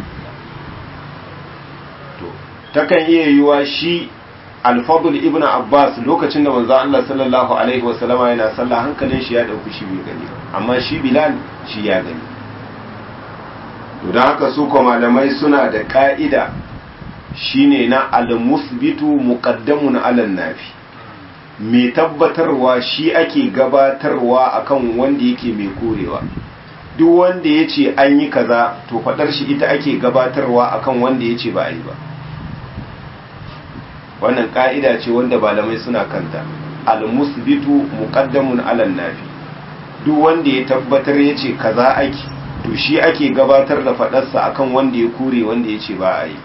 To takan iya yiwa shi Al-Fadl ibn Abbas lokacin da manzo Allah sallallahu alaihi wasallama yana sallah hankalin shi ya dauki shi bai gani, amma shi Bilal shi ya gani. To dan haka su ko malamai suna da ka'ida shine na al-musbitu muqaddamun 'ala an-nafi. Mai tabbatarwa shi ake gabatarwa akan wanda yake mai korewa. Duk wanda yace an yi kaza to fadar shi ita ake gabatarwa akan wanda yace ba a yi ba. Wannan ka'ida ce wanda malamai suna kanta, al-musbitu muqaddamun 'ala an-nafi. Duk wanda ya tabbatar yace kaza ake to shi ake gabatar da fadarsa akan wanda ya kure wanda yace ba a yi.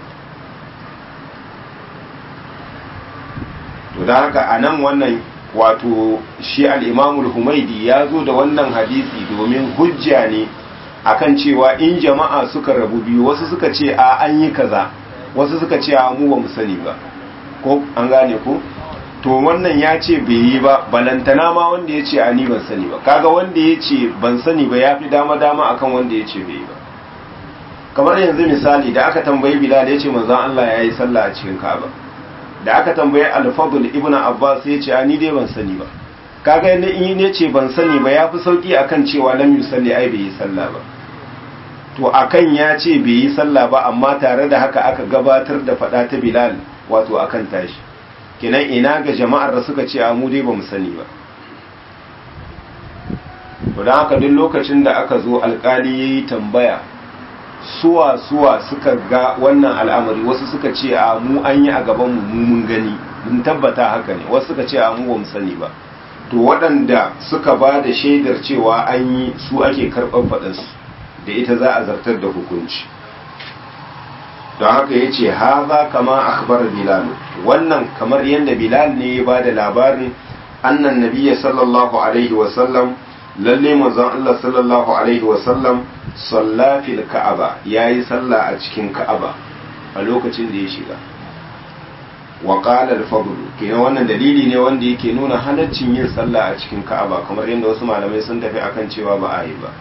To dan haka anan wannan wato shi al-Imam al-Humaydi ya zo da wannan hadisi domin hujja ne akan cewa in jama'a suka rabu biyu, wasu suka ce a an yi kaza, wasu suka ce a mu ba mu sani ba, ko an gane ko to wannan ya ce bai yi ba, balantana ma wanda ya ce a ni ban sani ba. Kaga wanda ya ce ban sani ba ya fi dama dama akan wanda ya ce bai yi ba. Kamar yanzu misali da aka tambayi Bilal ya ce manzon Allah ya yi sallah a cikin Ka'aba, da aka tambayi Al-Fadl ibn Abbas ya ce a ni dai ban sani ba. Kaga yanda in ya ce ban sani ba ya fi sauki akan cewa lam yusalli ai bai yi sallah ba. To akan ya ce bai yi sallah ba, amma tare da haka aka gabatar da fada ta Bilal wato akan tashi. Kenan ina ga jama'ar da suka ce a mu dai bamu sani ba. To dan haka duk lokacin da aka zo alkali yayi tambaya suwa suwa suka ga wannan al'amari, wasu suka ce a mu an yi a gaban mu mun gani mun tabbata haka ne, wasu suka ce a mu bamu sani ba. To waɗanda suka ba da shaidar cewa an yi su ake karɓar faɗansu, da ita za a zartar da hukunci. Don haka ya ce haza kama akhbar Bilal, wannan kamar yadda Bilal ne ya ba da labarin annan nabiyya sallallahu alaihi wasallam, lalle manzon Allah sallallahu alaihi wasallam salla fil ka'aba, yayi sallah a cikin ka'aba a lokacin da ya shiga. Wa qala al-fadl, kenan wannan dalili ne wanda yake nuna halaccin yin sallah a cikin ka'aba, kamar yadda wasu malamai sun tafi akan cewa ba a yi ba.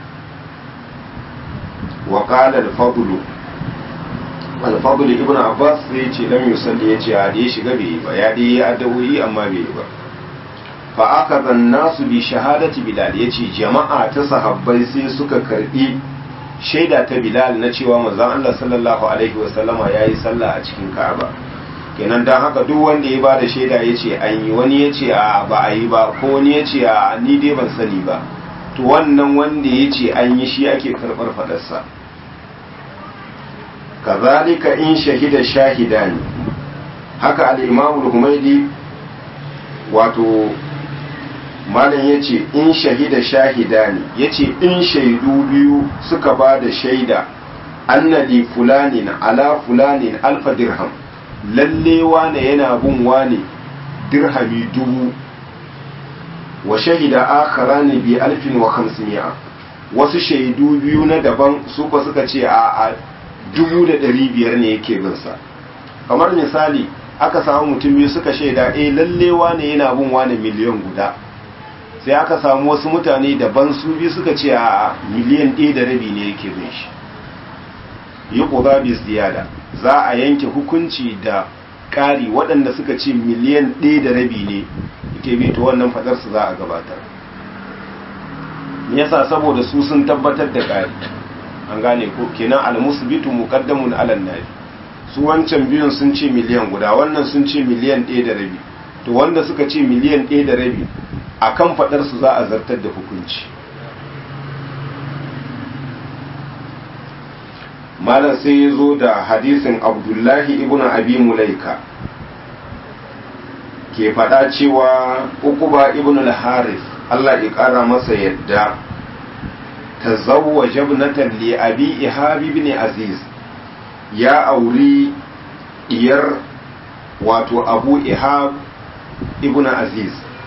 Wa qala al-fadl, al-fadl ibn Abbas sai ce lam yusalli, yace a da ya shiga bai ba, ya dai ya addu'o'i amma bai ba. Fa akadha an-nasu bi shahadati Bilal, yace jama'a ta sahabbai sai suka karbi shaida ta Bilal na cewa manzon Allah sallallahu alaihi wasallama yayi sallah a cikin Ka'aba. Kenan dan haka duk wanda ya bada shaida yace an yi, wani yace a ba a yi ba, ko wani yace a ni dai ban sani ba, to wannan wanda yace an yi shi ake karbar fadarsa. Kazalika in shahida shahidani, haka al-Imam al-Humaydi wato malam ya ce in shahida shahida ne ya ce in shaidu biyu suka ba da shaida annali fulanin ala fulanin alfa dirham lalle wane yana bin wane dirhami dubu wa shahida akharani bi alfin wa khamsimiya wasu shaidu biyu na daban su ko suka ce a a dubu da ɗari biyar ne yake bin sa kamar misali aka samu mutum biyu suka shaida eh lalle wane yana bin wane miliyan guda sai aka samu wasu mutane daban su biyu suka ce a miliyan ɗaya da rabi ne yake bin shi yi ƙuba bi ziyada za a yanke hukunci da ƙari waɗanda suka ce miliyan ɗaya da rabi ne yake bi to wannan faɗarsu za a gabatar yasa saboda su sun tabbatar da ƙari an gane ko kenan almusbitu muqaddamun ala nafi su wancan biyun sun ce miliyan guda wannan sun ce miliyan ɗaya da rabi to wanda suka ce miliyan ɗaya da rabi akan faɗarsu za a zartar da hukunci malam sai ya zo da hadisin abdullahi ibn abi mulaika ke faɗa cewa uquba ibn al-haris Allah ya ƙara masa yadda tazawwaja ibnatan li abi ihab ibn aziz ya auri diyar wato abu ihab ibn aziz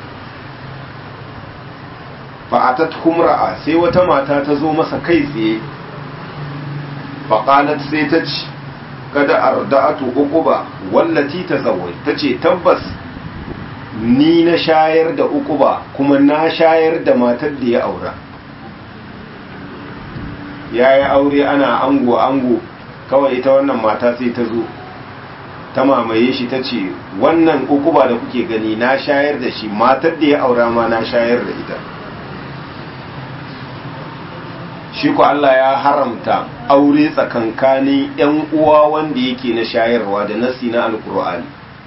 fa'atat humra'a sai wata mata ta zo masa kai tsaye faƙalat sai ta ce kada arda'atu uquba wallati tazawwaj tace tabbas ni na shayar da uquba kuma na shayar da matar da ya aura yayi aure ana ango ango kawai ita wannan mata sai ta zo ta mamaye shi tace wannan uquba da kuke gani na shayar da shi matar da ya aura ma na shayar da ita shi ko Allah ya haramta aure tsakankanin ‘yan uwa wanda yake na shayarwa da nasi na alkur'ani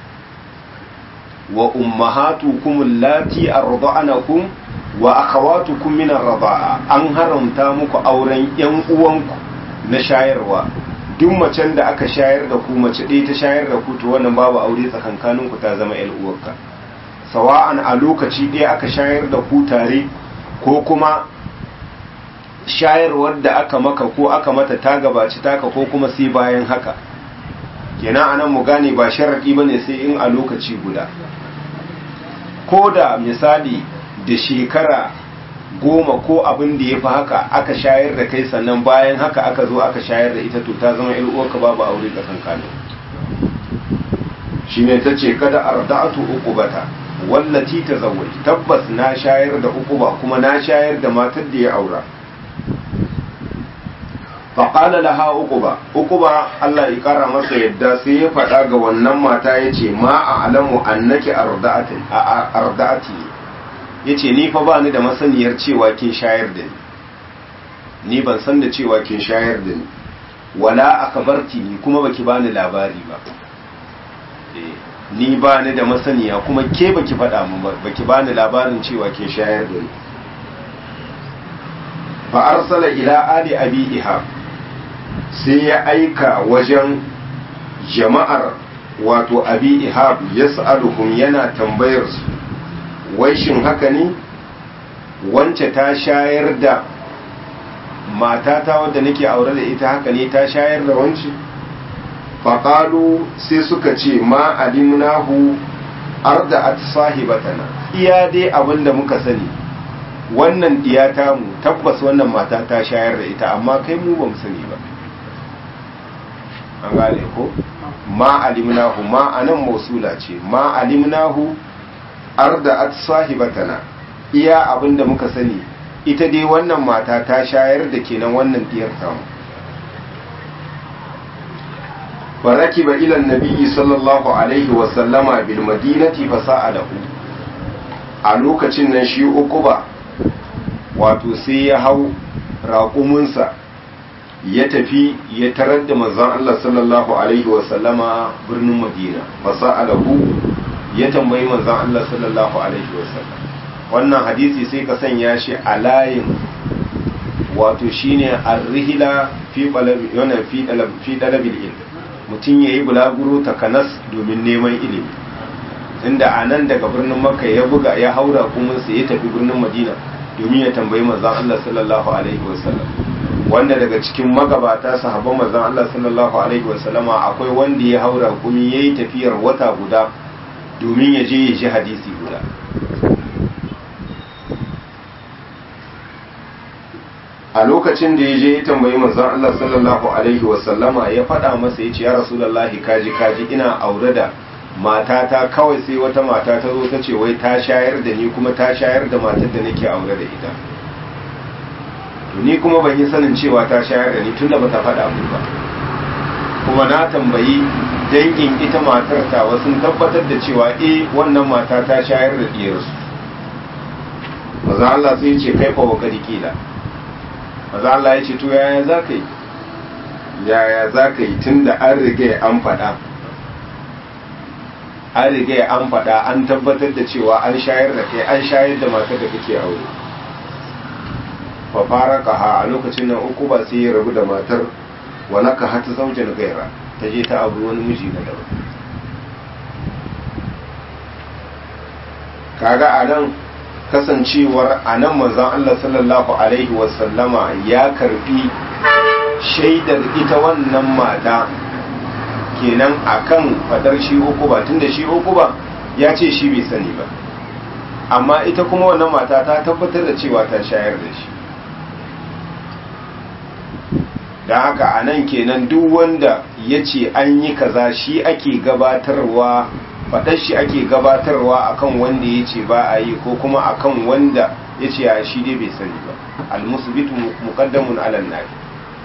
wa ummahatukum allati arda'anakum wa akhawatukum min ar-rida'a an haramta muku auren ‘yan uwanku na shayarwa duk macen da aka shayar da ku mace ɗaya ta shayar da ku to wannan babu aure tsakankanin ku ta zama ‘yan uwarka sawa'an a lokaci ɗaya aka shayar da ku tare ko kuma shayarwar da aka maka ko aka mata ta gabaci taka ko kuma sai bayan haka kenan anan mu gane ba sharadi bane sai in a lokaci guda ko da misali da shekara goma ko abin da ya fi haka aka shayar da kai sannan bayan haka aka zo aka shayar da ita to ta zama ƴar uwarka babu aure tsakankanin shine tace kada arda'atu uqubata wallati tazawwaj tabbas na shayar da uquba kuma na shayar da matar da ya aura faƙala laha uquba uquba Allah ya ƙara masa yadda sai ya faɗa ga wannan mata ya ce ma a alamu annaki arda'ati ya ce ni fa ba ni da masaniyar cewa kin shayar da ni ni ban san da cewa kin shayar da ni wala akabarti ni kuma baki bani labari ba ni ba ni da masaniya kuma ke baki faɗa mun ba baki bani labarin cewa kin shayar da ni fa arsala ila ali abi ihab sai ya aika wajen jama'ar wato abi ihab yas'aluhum yana tambayar su wai shin haka ne wance ta shayar da matata wadda nake aure da ita haka ne ta shayar da wance faqalu sai suka ce ma alimnahu arda'at sahibatana iya dai abinda muka sani wannan diyata mu tabbas wannan mata ta shayar da ita amma kai mu ba mu sani ba an gane ko ma alimnahu ma anan mausula ce ma alimnahu arda'at sahibatana iya abinda muka sani ita dai wannan mata ta shayar da kenan wannan diyar tamu farakiba ila annabi sallallahu alaihi wa sallama bil madinati fasa'alahu a lokacin nan shi ukuba wato sai ya hau raƙuminsa ya tafi ya tarar da manzon Allah sallallahu alaihi wa sallama birnin Madina fasa'alahu ya tambayi manzon Allah sallallahu alaihi wa sallam wannan hadisi sai ka sanya shi a layin wato shine ar-rihla fi qalbi yana fi dalab fi dalabil ilm mutum yayi bulaguro takanas domin neman ilimi inda a nan daga birnin makka ya buga ya haura kuma sai ya tafi birnin madina domin ya tambayi manzon Allah sallallahu alaihi wasallam, wanda daga cikin magabata sahabban manzon Allah sallallahu alaihi wasallama akwai wanda ya haura kuma yayi tafiyar wata guda domin ya je ya ji hadisi guda. A lokacin da ya je ya tambayi manzon Allah sallallahu alaihi wasallama ya faɗa masa ya ce ya rasulullahi kaji kaji ina aure da matata, kawai sai wata mata ta zo ta ce wai ta shayar da ni kuma ta shayar da matar da nake aure da ita, to ni kuma ban yi sanin cewa ta shayar da ni tunda bata faɗa mu ba, kuma na tambayi dangin ita matar ta wasu tabbatar da cewa eh wannan mata ta shayar da diyarsu. manzon Allah sai ya ce kai fa wa kadikila, manzon Allah ya ce to yaya za ka yi yaya za ka yi tunda an riga an faɗa an riga an faɗa an tabbatar da cewa an shayar da kai an shayar da matar da kake aure. fa faraqaha, a lokacin nan uku ba sai ya rabu da matar wa naka hata zaujan gaira, ta je ta auri wani miji na daban. kaga anan kasancewar anan manzon Allah sallallahu alaihi wasallama ya karbi shaidar ita wannan mata kenan akan fadar shi uku ba, tunda shi uku ba ya ce shi bai sani ba, amma ita kuma wannan mata ta tabbatar da cewa ta shayar da shi. da haka a nan kenan duk wanda ya ce an yi kaza shi ake gabatarwa, fadar shi ake gabatarwa akan wanda ya ce ba a yi, ko kuma akan wanda ya ce a shi dai bai sani ba. al-musbitu muqaddamun ala an-nafi.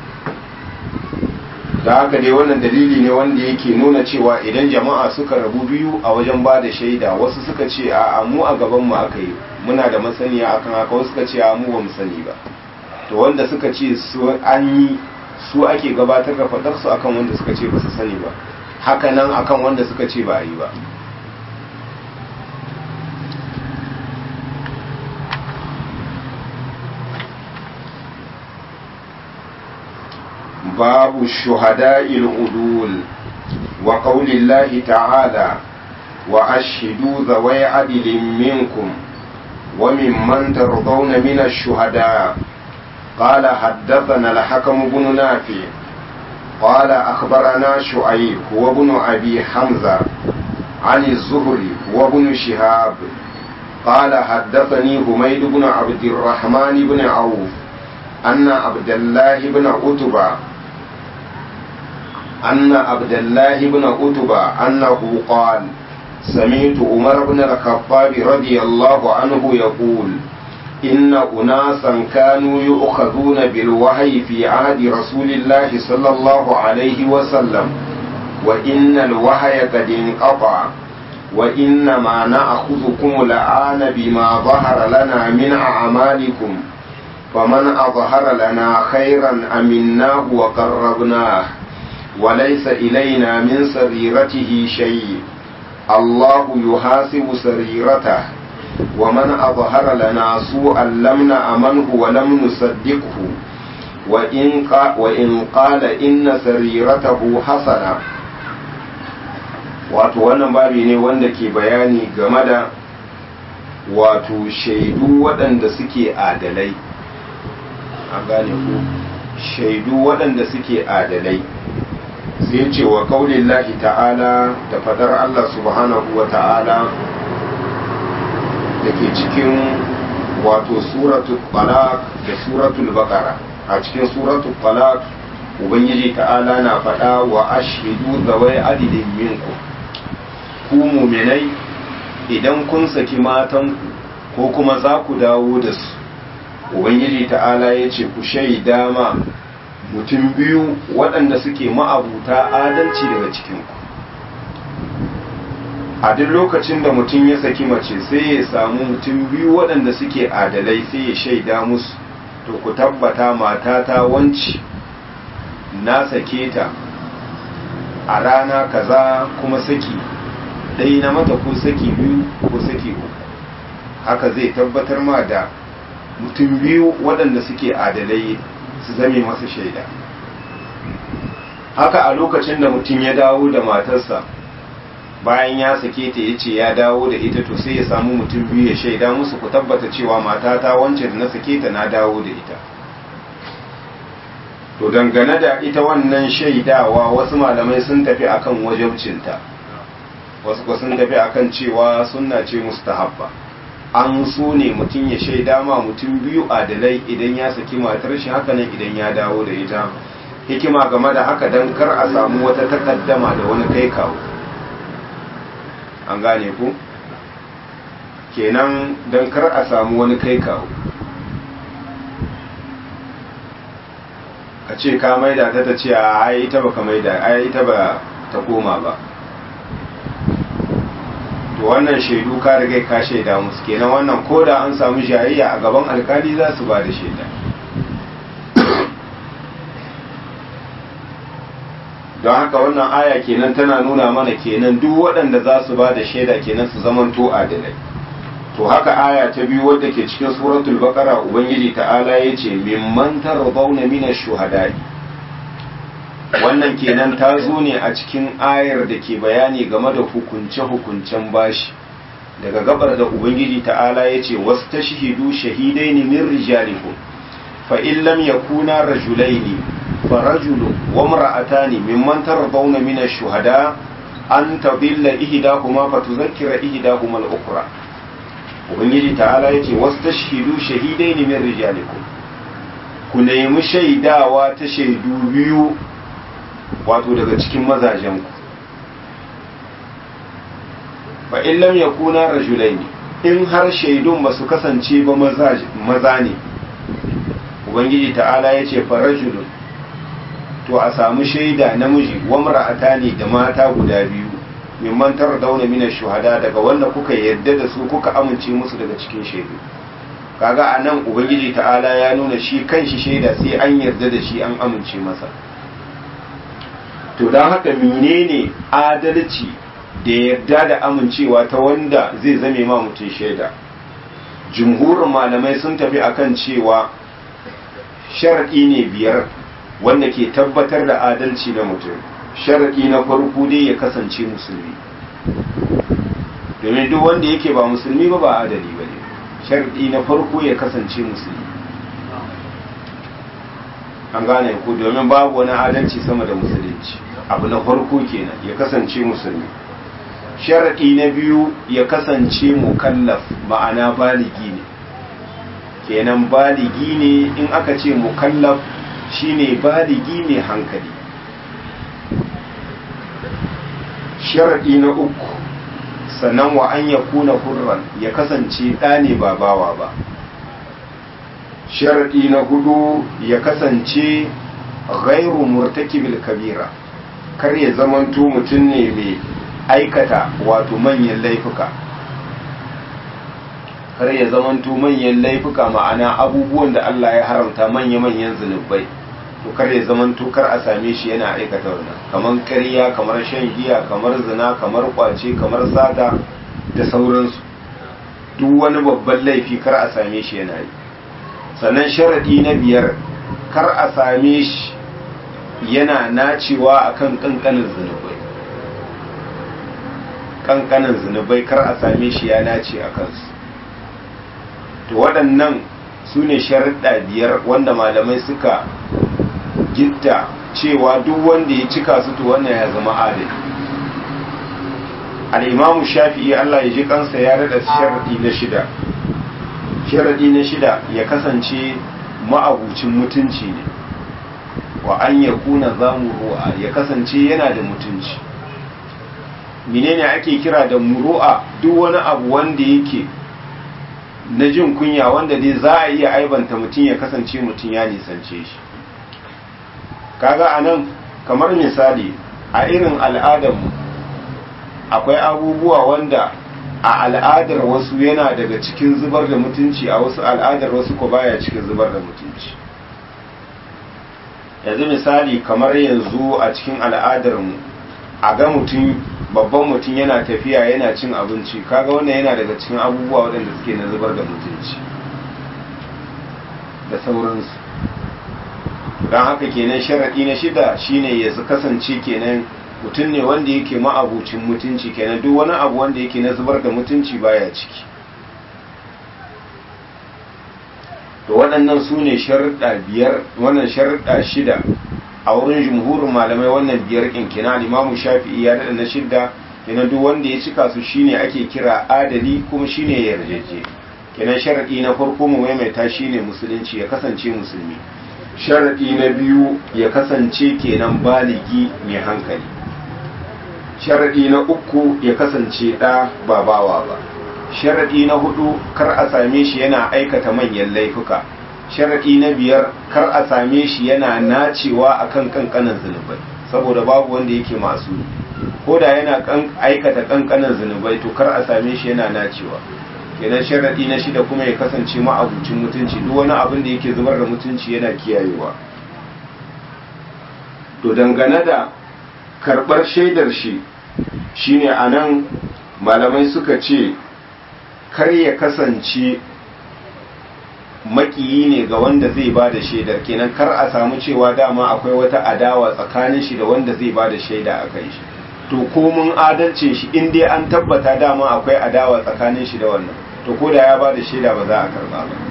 da haka dai wannan dalili ne wanda yake nuna cewa idan jama'a suka rabu biyu a wajen ba da shaida, wasu suka ce a mu a gaban mu aka yi muna da masaniya akan haka, wasu suka ce a mu ba mu sani ba, to wanda suka ce su an yi su ake gabatar da fadar su akan wanda suka ce ba su sani ba, haka nan akan wanda suka ce ba a yi ba. باب الشهداء العدول وقول الله تعالى وأشهدوا ذوي عدل منكم وممن ترضون من الشهداء. قال حدثنا الحكم بن نافع قال أخبرنا شعيب هو بن أبي حمزة عن الزهري هو بن شهاب قال حدثني حميد بن عبد الرحمن بن عوف أن عبد الله بن عتبة أن عبد الله بن عتبة أنه قال سمعت عمر بن الخطاب رضي الله عنه يقول إن أناسا كانوا يؤخذون بالوحي في عهد رسول الله صلى الله عليه وسلم وإن الوحي قد انقطع وإنما نأخذكم الآن بما ظهر لنا من أعمالكم فمن أظهر لنا خيرا أمناه وقربناه وليس إلينا من سريرته شيء الله يحاسب سريرته ومن أظهر لنا سوءا لم نأمنه ولم نصدقه وإن قال, وإن قال إن سريرته حسنة. wato wannan babi ne wanda ke bayani game da wato shaidu waɗanda suke adalai, an gane ku shaidu waɗanda suke adalai. sai ce wa kaulin lahi ta'ala, da fadar Allah subhanahu wa ta'ala da ke cikin wato suratul talaq da suratul baqara. A cikin suratul talaq ubangiji ta'ala na fada wa ashhidu zawai adilin minkum, ku mu'minai idan kun saki matan ko kuma za ku dawo da su, ubangiji ta'ala ya ce ku shaida ma mutum biyu waɗanda suke ma'abuta adalci daga cikinku. A duk lokacin da mutum ya saki mace sai ya samu mutum biyu waɗanda suke adalai sai ya shaida musu, to ku tabbata matata wanci na sake ta a rana kaza kuma saki ɗai na mata ko saki biyu ko saki uku. Haka zai tabbatar ma da mutum biyu waɗanda suke adalai su zame masa shaida. Haka a lokacin da mutum ya dawo da matarsa bayan ya sake ta ya ce ya dawo da ita to sai ya samu mutum biyu ya shaida musu ku tabbata cewa matata wance da na sake ta na dawo da ita. To dangane da ita wannan shaidawa wasu malamai sun tafi akan wajabcinta, wasu ko sun tafi akan cewa sunna ce mustahabba. An so ne mutum ya shaida ma mutum biyu adalai idan ya saki matar shi, haka nan idan ya dawo da ita. Hikima game da haka dan kar a samu wata takaddama da wani kai kawo. An gane ku? Kenan dan kar a samu wani kai kawo. Ka ce ka maida ta ta ce a ai ita ba ka maida, ai ita ba ta koma ba. To wannan shaidu ka riga ka shaida musu, kenan wannan koda an samu jayayya a gaban alkali za su ba da shaida. Don haka wannan aya kenan tana nuna mana kenan duk waɗanda za su ba da shaida kenan su zamanto adalai. To haka aya ta biyu wadda ke cikin suratul baqara ubangiji ta'ala yace mimman tardawna minash shuhada'i. Wannan kenan ta zo ne a cikin ayar da ke bayani game da hukunce-hukuncen bashi, daga gabar da ubangiji ta'ala yace wastashhidu shahidaini min rijalikum fa in lam yakuna rajulaini fa rajulun wa imra'atani mimman tardawna minash shuhada an tadilla ihdahuma fa tudhakkira ihdahuma al-ukhra. Ubangiji ta'ala ya ce wasu ta shahidu shahidai ne min rijalikum, ku nemi shaidawa ta shaidu biyu wato daga cikin mazajenku. Fa in lam yakuna rajulaini, in har shaidun ba su kasance ba maza ne, Ubangiji ta'ala ya ce fa rajulun, to a samu shaida namiji wa mar'atani da mata guda biyu mimman tardawna min ash-shuhada, daga wanda kuka yadda da su kuka amince musu daga cikin shaidu. Kaga anan ubangiji ta'ala ya nuna shi kanshi shaida sai an yarda da shi an amince masa. To dan haka menene adalci da yarda da amincewa ta wanda zai zame ma mutum shaida? Jumhurin malamai sun tafi akan cewa shar'i ne biyar wanda ke tabbatar da adalci na mutum. Sharaɗi na farko dai ya kasance musulmi, domin duk wanda yake ba musulmi ba ba adali ba ne. Sharaɗi na farko ya kasance musulmi. An gane ku, domin babu wani adalci sama da musulunci. Abu na farko kenan ya kasance musulmi. Sharaɗi na biyu ya kasance mukallaf, ma'ana baligi ne. Kenan baligi ne, in aka ce mukallaf shine baligi mai hankali. Sharaɗi na uku, sannan wa an ya kuna hurran, ya kasance ɗa ne ba bawa ba. Sharaɗi na hudu, ya kasance ghairu murtakibil kabira, kar ya zamanto mutum ne mai aikata wato manyan laifuka. Kar ya zamanto manyan laifuka, ma'ana abubuwan da Allah ya haramta manya-manyan zunubai. To kar ya zaman kar a same shi yana aikata wannan, kamar ƙarya, kamar shan giya, kamar zina, kamar kwace, kamar sata da sauransu. Duk wani babban laifi kar a same shi yana yi. Sannan sharadi na biyar, kar a same shi yana nacewa akan kankanin zunubai. Kankanin zunubai kar a same shi ya nace a kansu. To waɗannan su ne sharaɗa biyar wanda malamai suka gitta cewa duk wanda ya cika su to wannan ya zama adali. Al-Imam Shafi'i Allah ya ji kansa ya rada sharadi na shida. Sharadi na shida ya kasance ma'abucin mutunci ne. Wa an yakuna zamuru'a, ya kasance yana da mutunci. Menene ake kira da muru'a? Duk wani abu wanda yake na jin kunya wanda dai za a iya aibanta mutum ya kasance mutum ya nisance shi. Kaga anan kamar misali a irin al'adarmu akwai abubuwa wanda a al'adar wasu yana daga cikin zubar da mutunci, a wasu al'adar wasu ko baya cikin zubar da mutunci. Yanzu misali kamar yanzu a cikin al'adarmu a ga mutum babban mutum yana tafiya yana cin abinci, kaga wannan yana daga cikin abubuwa waɗanda suke na zubar da mutunci da sauransu. Don haka kenan sharaɗi na shida shine ya kasance kenan mutum ne wanda yake ma'abucin mutunci kenan duk wani abu wanda yake na zubar da mutunci baya ciki. to waɗannan su ne sharuɗa biyar, wannan sharuɗa shida a wurin jumhurin malamai, wannan biyar ɗin kenan Imam Shafi'i ya daɗa na shidda kenan duk wanda ya cika su shine ake kira adali kuma shine yarjeje. kenan sharaɗi na farko mu maimaita shine musulunci, ya kasance musulmi. sharaɗi na biyu ya kasance kenan baligi mai hankali. sharaɗi na uku ya kasance ɗa ba bawa ba. sharaɗi na hudu kar a same shi yana aikata manyan laifuka. sharaɗi na biyar kar a same shi yana nacewa akan kankanan zunubai, saboda babu wanda yake masu ko da yana aikata kankanan zunubai to kar a same shi yana nacewa. kenan sharaɗi na shida kuma ya kasance ma'abucin mutunci, duk wani abin da yake zubar da mutunci yana kiyayewa. to dangane da karɓar shaidar shi shine anan malamai suka ce kar ya kasance makiyi ne ga wanda zai ba da shaidar, kenan kar a samu cewa dama akwai wata adawa tsakanin shi da wanda zai ba da shaida a kai shi. to komun adalcin shi in dai an tabbata dama akwai adawa tsakanin shi da wannan, to ko da ya ba da shaida ba za a karba ba.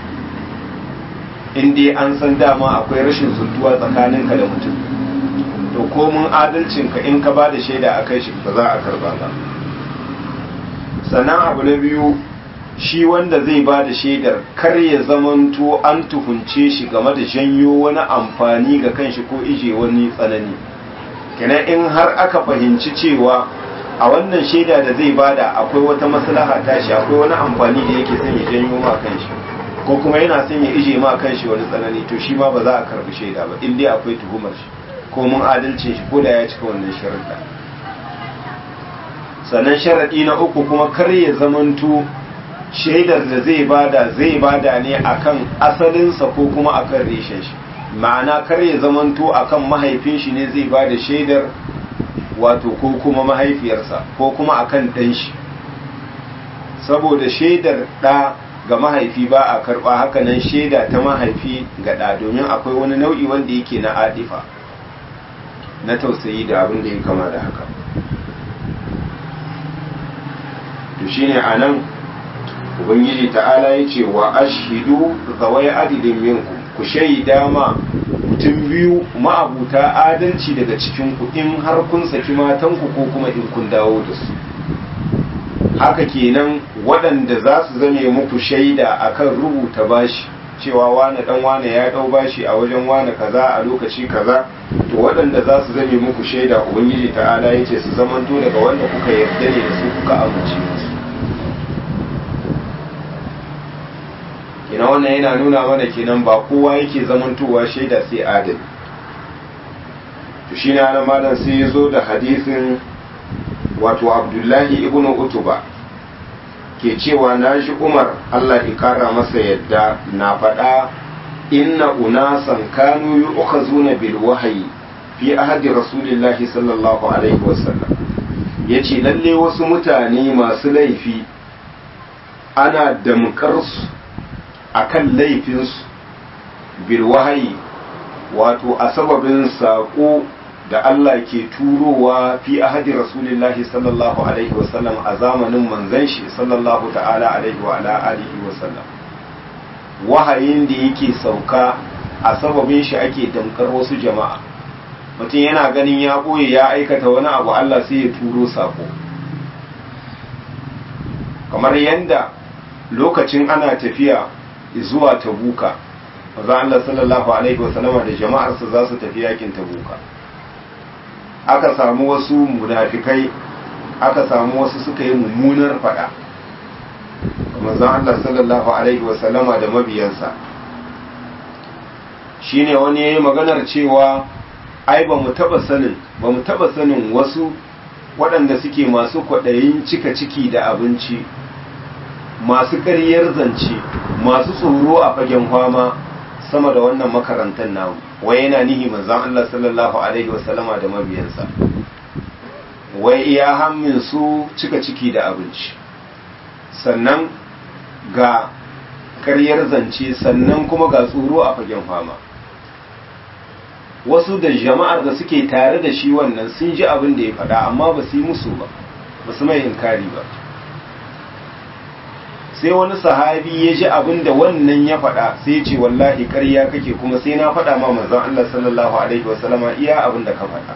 in dai an san dama akwai rashin zuntuwa tsakaninka da mutum, to komun adalcinka in ka ba da shaida a kai shi ba za a karba ba. sannan abu na biyu, shi wanda zai ba da shaidar kar ya zamanto an tuhunce shi game da janyo wani amfani ga kanshi ko ije wani tsanani. kenan in har aka fahimci cewa a wannan shaida da zai bada akwai wata maslaha tashi, akwai wani amfani da yake son ya janyo ma kanshi ko kuma yana son ya ije ma kanshi wani tsanani, to shi ma ba za a karbi shaida ba in dai akwai tuhumar shi ko mun adalcin shi ko da ya cika wannan sharuɗa. sannan sharaɗi na uku kuma kar ya zamanto shaidar da zai bada zai bada ne akan asalinsa ko kuma akan reshen shi, ma'ana kar ya zamanto akan mahaifin shi ne zai bada shaidar wato ko kuma mahaifiyarsa ko kuma akan ɗan shi, saboda shaidar ɗa ga mahaifi ba a karɓa, hakanan shaida ta mahaifi ga ɗa, domin akwai wani nau'i wanda yake na adifa na tausayi da abin da ya kama da haka. to shine anan ubangiji ta'ala ya ce wa ashhidu zawai adilin minkum, ku shaida ma mutum biyu ma'abuta adalci daga cikin ku in har kun saki matanku ko kuma in kun dawo da su. haka kenan waɗanda za su zame muku shaida akan rubuta bashi cewa wane dan wane ya dau bashi a wajen wane kaza a lokaci kaza, to waɗanda za su zame muku shaida ubangiji ta'ala ya ce su zamanto daga wanda kuka yarda ne da su kuka amince musu. kenan wannan yana nuna mana kenan ba kowa yake zamantowa shaida sai adali. to shine ana malam sai ya zo da hadisin wato Abdullahi ibn Utuba ke cewa na shi Umar Allah ya kara masa yadda na faɗa inna unasan kanu yu'khazuna bil wahyi fi ahadi rasulillahi sallallahu alaihi wasallam, yace lalle wasu mutane masu laifi ana damkar su akan laifinsu bil wahayi, wato a sababin saƙo da Allah ke turowa fi ahadi rasulillahi sallallahu alaihi wasallam a zamanin manzon shi sallallahu ta'ala alaihi wa ala alihi wasallam. wahayin da yake sauka a sababin shi ake damkar wasu jama'a, mutum yana ganin ya ɓoye ya aikata wani abu Allah sai ya turo saƙo, kamar yanda lokacin ana tafiya zuwa tabuka manzo Allah sallallahu alaihi wasallama da jama'arsa za su tafi yakin tabuka, aka samu wasu munafikai, aka samu wasu suka yi mummunar fada manzo Allah sallallahu alaihi wasallama da mabiyansa. shine wani yayi maganar cewa ai ba mu taba sanin ba mu taba sanin wasu waɗanda suke masu kwaɗayin cika ciki da abinci, masu ƙaryar zance, masu tsoro a fagen fama sama da wannan makarantar namu. wai yana nihi manzon Allah sallallahu alaihi wasallama da mabiyansa, wai iya hammin su cika ciki da abinci, sannan ga ƙaryar zance, sannan kuma ga tsoro a fagen fama. wasu da jama'ar da suke tare da shi wannan sun ji abin da ya faɗa amma ba su yi musu ba ba su mai inkari ba. sai wani sahabi ya ji abin da wannan ya faɗa sai ya ce wallahi ƙarya kake kuma sai na faɗa ma manzon Allah sallallahu alaihi wasallama iya abin da ka faɗa.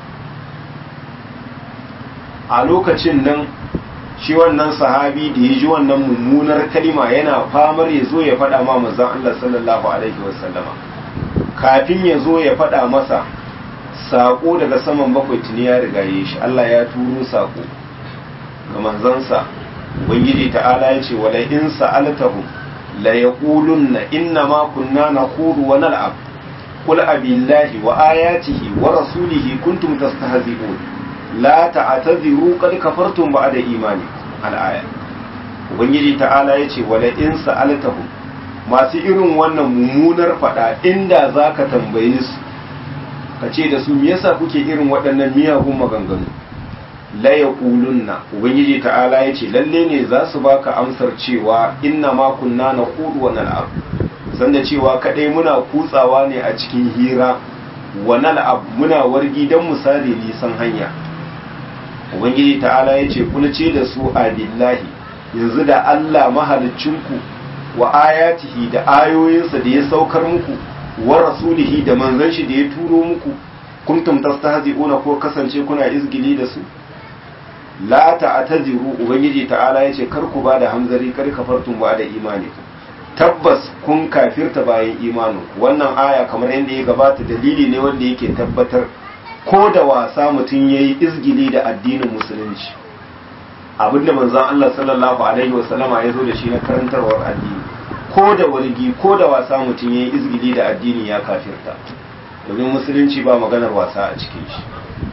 a lokacin nan shi wannan sahabi da ya ji wannan mummunar kalima yana famar ya zo ya faɗa ma manzon Allah sallallahu alaihi wasallama, kafin ya zo ya faɗa masa saƙo daga saman bakwai tuni ya rigaye shi. Allah ya turo saƙo ga manzansa. Ubangiji ta'ala ya ce wala in sa'altahum la yaqulunna inna ma kunna nakhudu wa nal'ab qul abillahi wa ayatihi wa rasulihi kuntum tastahzi'un la ta'tadhiru qad kafartum ba'da imani al-aya. Ubangiji ta'ala ya ce wala in sa'altahum, masu irin wannan mummunar fada inda zaka tambaye su ka ce da su me yasa kuke irin waɗannan miyagun maganganu, la yaqulunna, ubangiji ta'ala yace lalle ne za su baka amsar cewa inna ma kunna naqudu wa nal'ab, sanda cewa kadai muna kutsawa ne a cikin hira, wa nal'ab muna wargi dan misali nisan hanya. Ubangiji ta'ala yace kun ce da su abillahi, yanzu da Allah mahaliccinku, wa ayatihi da ayoyinsa da ya saukar muku, wa rasulihi da manzon shi da ya turo muku, kuntum tastahzi'una ko kasance kuna izgili da su. la ta'taziru, ubangiji ta'ala yace kar ku bada hamzari, kar kafartum ba da imani, tabbas kun kafirta bayan imanin. wannan aya kamar yadda ya gabata dalili ne wanda yake tabbatar ko da wasa mutum yayi izgili da addinin musulunci, abinda manzon Allah sallallahu alaihi wasallama ya zo da shi na karantarwar addini, ko da wargi ko da wasa mutum yayi izgili da addini ya kafirta, domin musulunci ba maganar wasa a cikin shi.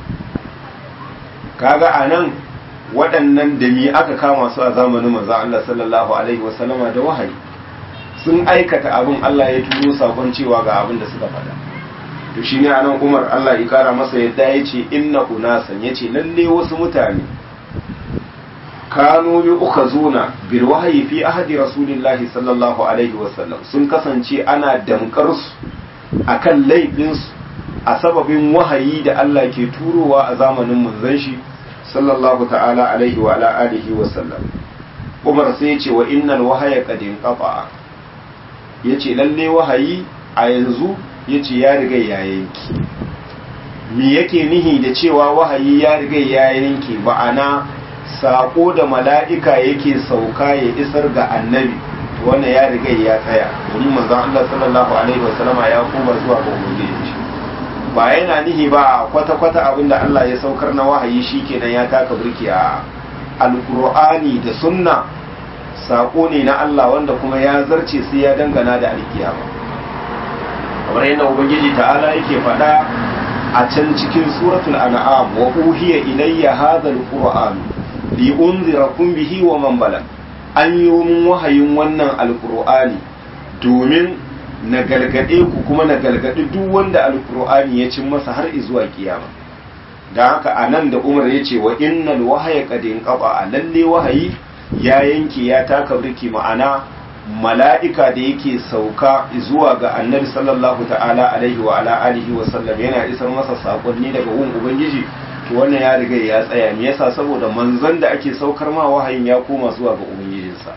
kaga anan waɗannan da mi aka kama su a zamanin manzo Allah sallallahu alaihi wasallama da wahayi, sun aikata abin, Allah ya turo sakon cewa ga abin da suka faɗa. to shine anan Umar Allah ya kara masa yadda yace inna unasan, yace lalle wasu mutane kanu yu'khazuna bil wahyi fi ahdi rasulillahi sallallahu alaihi wasallam, sun kasance ana damkar su akan laifin su a sababin wahayi da Allah ke turowa a zamanin manzon shi sallallahu ta'ala alaihi wa ala alihi wa sallam. Umar sai yace wa innal wahaya qad inqata, yace lalle wahayi a yanzu yace ya riga ya yanki. me yake nihi da cewa wahayi ya riga ya yanke, ma'ana sako da mala'ika yake sauka ya isar ga annabi, wannan ya riga ya tsaya, domin manzon Allah sallallahu alaihi wa sallama ya koma zuwa ga ubangiji. ba yana nihi ba kwata-kwata abinda Allah ya saukar na wahayi shikenan ya taka burki. a alkur'ani da sunna sako ne na Allah wanda kuma ya zarce sai ya dangana da alkiyama, kamar yadda ubangiji ta'ala yake faɗa a can cikin suratul an'am, wa uhiya ilayya hadha alqur'an li unzirakum bihi wa man balag, an yi mun wahayin wannan alkur'ani domin na galgade ku kuma na galgadi duk wanda alkur'ani ya cin masa har zuwa kiyama. da haka anan da Umar ya ce wa innal wahaya qad inqata, lalle wahayi ya yanke ya taka birki, ma'ana mala'ika da yake sauka zuwa ga annabi sallallahu ta'ala alaihi wa ala alihi wa sallam yana isar masa sakonni daga wurin ubangiji, to wannan ya riga ya tsaya. me yasa? saboda manzon da ake saukar ma wahayin ya koma zuwa ga ubangijinsa.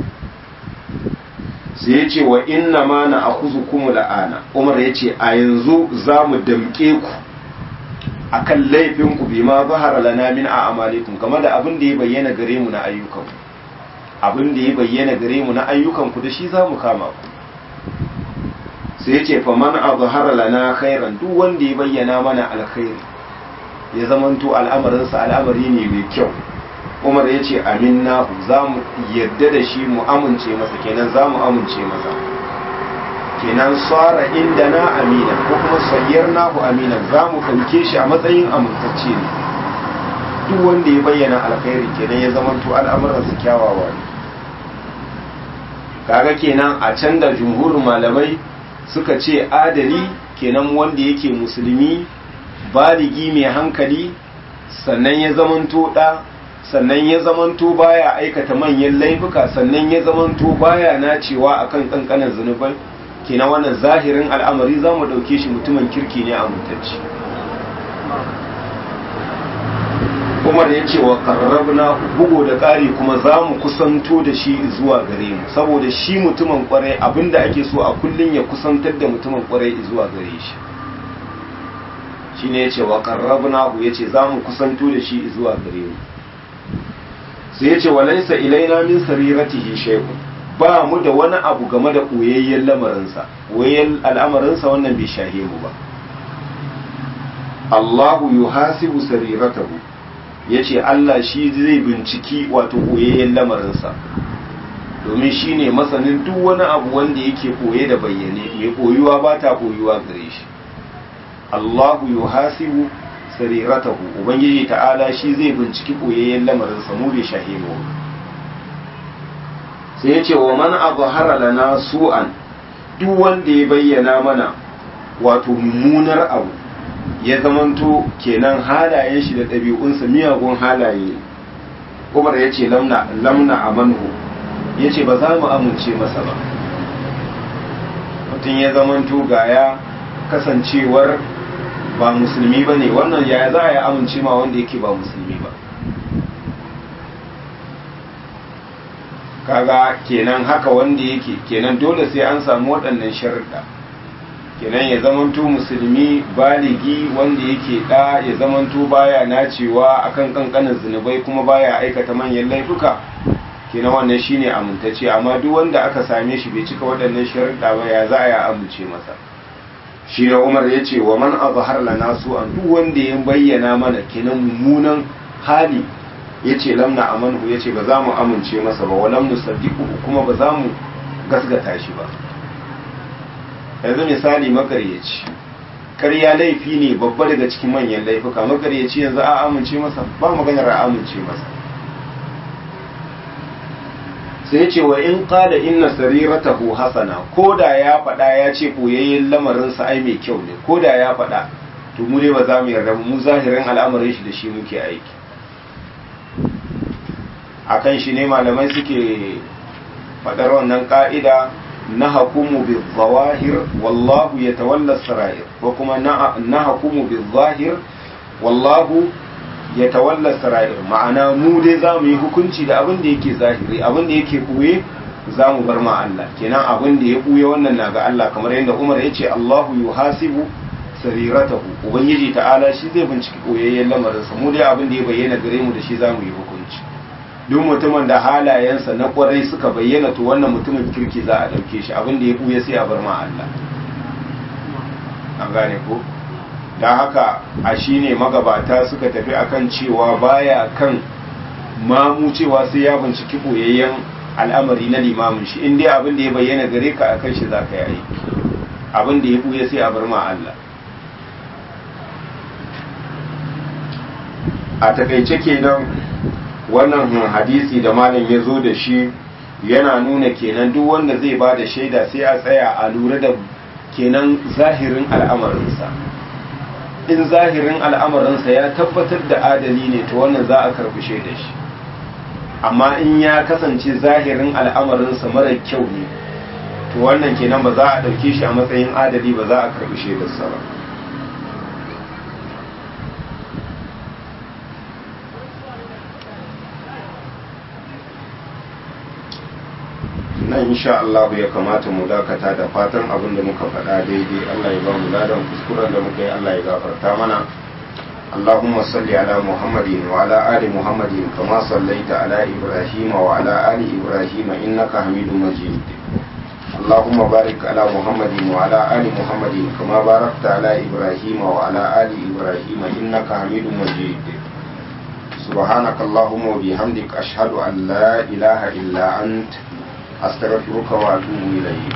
sai ya ce wa inna ma na akhuzukum la'ana, Umar ya ce a yanzu za mu damƙe ku akan laifinku bi ma zahara lana min a'malikum, game da abin da ya bayyana gare mu na ayyukan abin da ya bayyana gare mu na ayyukan ku da shi za mu kama ku. sai ya ce fa man azhara lana khairan, duk wanda ya bayyana mana alkhairi ya zamanto al'amarinsa al'amari ne mai kyau, Umar ya ce aminna za mu yadda da shi mu amince masa, kenan za mu amince masa, kenan tsara inda na amina ko kuma sayyar nahu amina, za mu ɗauke shi a matsayin amintacce ne. duk wanda ya bayyana alkhairi kenan ya zama to al'amuransa kyawawa ne. kaga kenan a can da jumhurin malamai suka ce adali kenan wanda yake musulmi baligi mai hankali, sannan ya zamanto ɗa, sannan ya zamanto baya aikata manyan laifuka, sannan ya zamanto baya nacewa akan kankanan zunubai, kenan wannan zahirin al'amari za mu ɗauke shi mutumin kirki ne amintacci. Umar ya ce wa qarrabna bugo da ƙari kuma za mu kusanto da shi zuwa gare mu, saboda shi mutumin kwarai abinda ake so a kullun ya kusantar da mutumin kwarai zuwa gare shi. Shine yace wa qarrabna yace za mu kusanto da shi zuwa gare mu. Sai yace walaysa ilaina min sariratihi shay'un, ba mu da wani abu game da koyayyen lamarinsa, koyayyen al'amarinsa wannan bai shahe mu ba. Allahu yuhasibu sariratahu, ya ce Allah shi zai binciki wato koyayyen lamarinsa, domin shi ne masanin duk wani abu wanda yake koye da bayyane, mai koyuwa ba ta koyuwa gare shi. Allahu yuhasibu sariratahu, ubangiji ta'ala shi zai binciki koyayyen lamarinsa, mu bai shahe mu. Sai ya ce wa man azhara lana su'an, duk wanda ya bayyana mana wato mummunar abu, ya zamanto kenan halayen shi da ɗabi'unsa miyagun halaye. Umar ya ce lamna lamna amanhu, ya ce ba za mu amince masa ba. Mutum ya zamanto gaya kasancewar ba musulmi ba ne, wannan ya za a yi amince ma wanda yake ba musulmi ba. Kaga kenan haka wanda yake kenan dole sai an samu waɗannan sharuɗa. Kenan ya zamanto musulmi baligi wanda yake da ya zamanto baya nacewa akan kankanin zunubai kuma baya aikata manyan laifuka, kenan wannan shine amintacce. Amma duk wanda aka same shi bai cika waɗannan sharuɗa ba, ya za a ya amince masa. Shi ne Umar ya ce wa man azhar lana su'an, duk wanda ya bayyana mana kenan mummunan hali, ya ce lamna amanhu, ya ce ba za mu amince masa ba, walam nusaddiqu kuma ba za mu gasgata shi ba. Yanzu misali makaryaci, karya laifi ne babba daga cikin manyan laifuka, makaryaci yanzu a amince masa, ba maganar a amince masa. Sai ce wa in qala inna sariratahu hasana, koda ya faɗa ya ce koyayyen lamarinsa ai mai kyau ne, koda ya faɗa, to mu ne ba za mu yarda, mu zahirin al'amarin shi da shi muke aiki. Akan shi ne malamai suke faɗar wannan ka'ida na hakumu bil zawahir wallahu yatawalla sarair, ko kuma na hakumu bil zahir wallahu yatawalla sarair, ma'ana mu dai za mu yi hukunci da abin da yake zahiri, abin da yake buye za mu bar ma Allah. Kenan abin da ya buye wannan na ga Allah, kamar yadda Umar ya ce Allahu yuhasibu sariratahu, ubangiji ta'ala shi zai binciki koyayyen lamarinsa, mu dai abin da ya bayyana gare mu da shi za mu yi hukunci. Duk mutumin da halayensa na kwarai suka bayyana, to wannan mutumin kirki za a ɗauke shi, abin da ya buya sai a bar ma Allah. An gane ko? Don haka a shi ne magabata suka tafi akan cewa baya kan mamu cewa sai ya binciki koyayyen al'amari na limamin shi, in dai abin da ya bayyana gare ka akan shi za ka yi aiki, abin da ya buya sai a bar ma Allah. A takaice kenan wannan hadisi da malam ya zo da shi yana nuna kenan duk wanda zai ba da shaida sai a tsaya a lura da kenan zahirin al'amarinsa. In zahirin al'amarinsa ya tabbatar da adali ne, to wannan za a karbi shaida shi. Amma in ya kasance zahirin al'amarinsa mara kyau ne, to wannan kenan ba za a ɗauke shi a matsayin adali, ba za a karbi shaidarsa ba. nan insha Allah ya kamata mu dakata, da fatan abin da muka faɗa daidai Allah ya ba mu ladan, kuskuren da muka yi Allah ya gafarta mana. Allahumma salli ala Muhammadin wa ala ali Muhammadin kama sallaita ala Ibrahim wa ala ali Ibrahim innaka Hamidum Majid. Allahumma barik ala Muhammadin wa ala ali Muhammadin kama barakta ala Ibrahim wa ala ali Ibrahim innaka Hamidum Majid. Subhanakallahumma wa bihamdika ashhadu an la ilaha illa anta أستغفرك وأتوب إليك.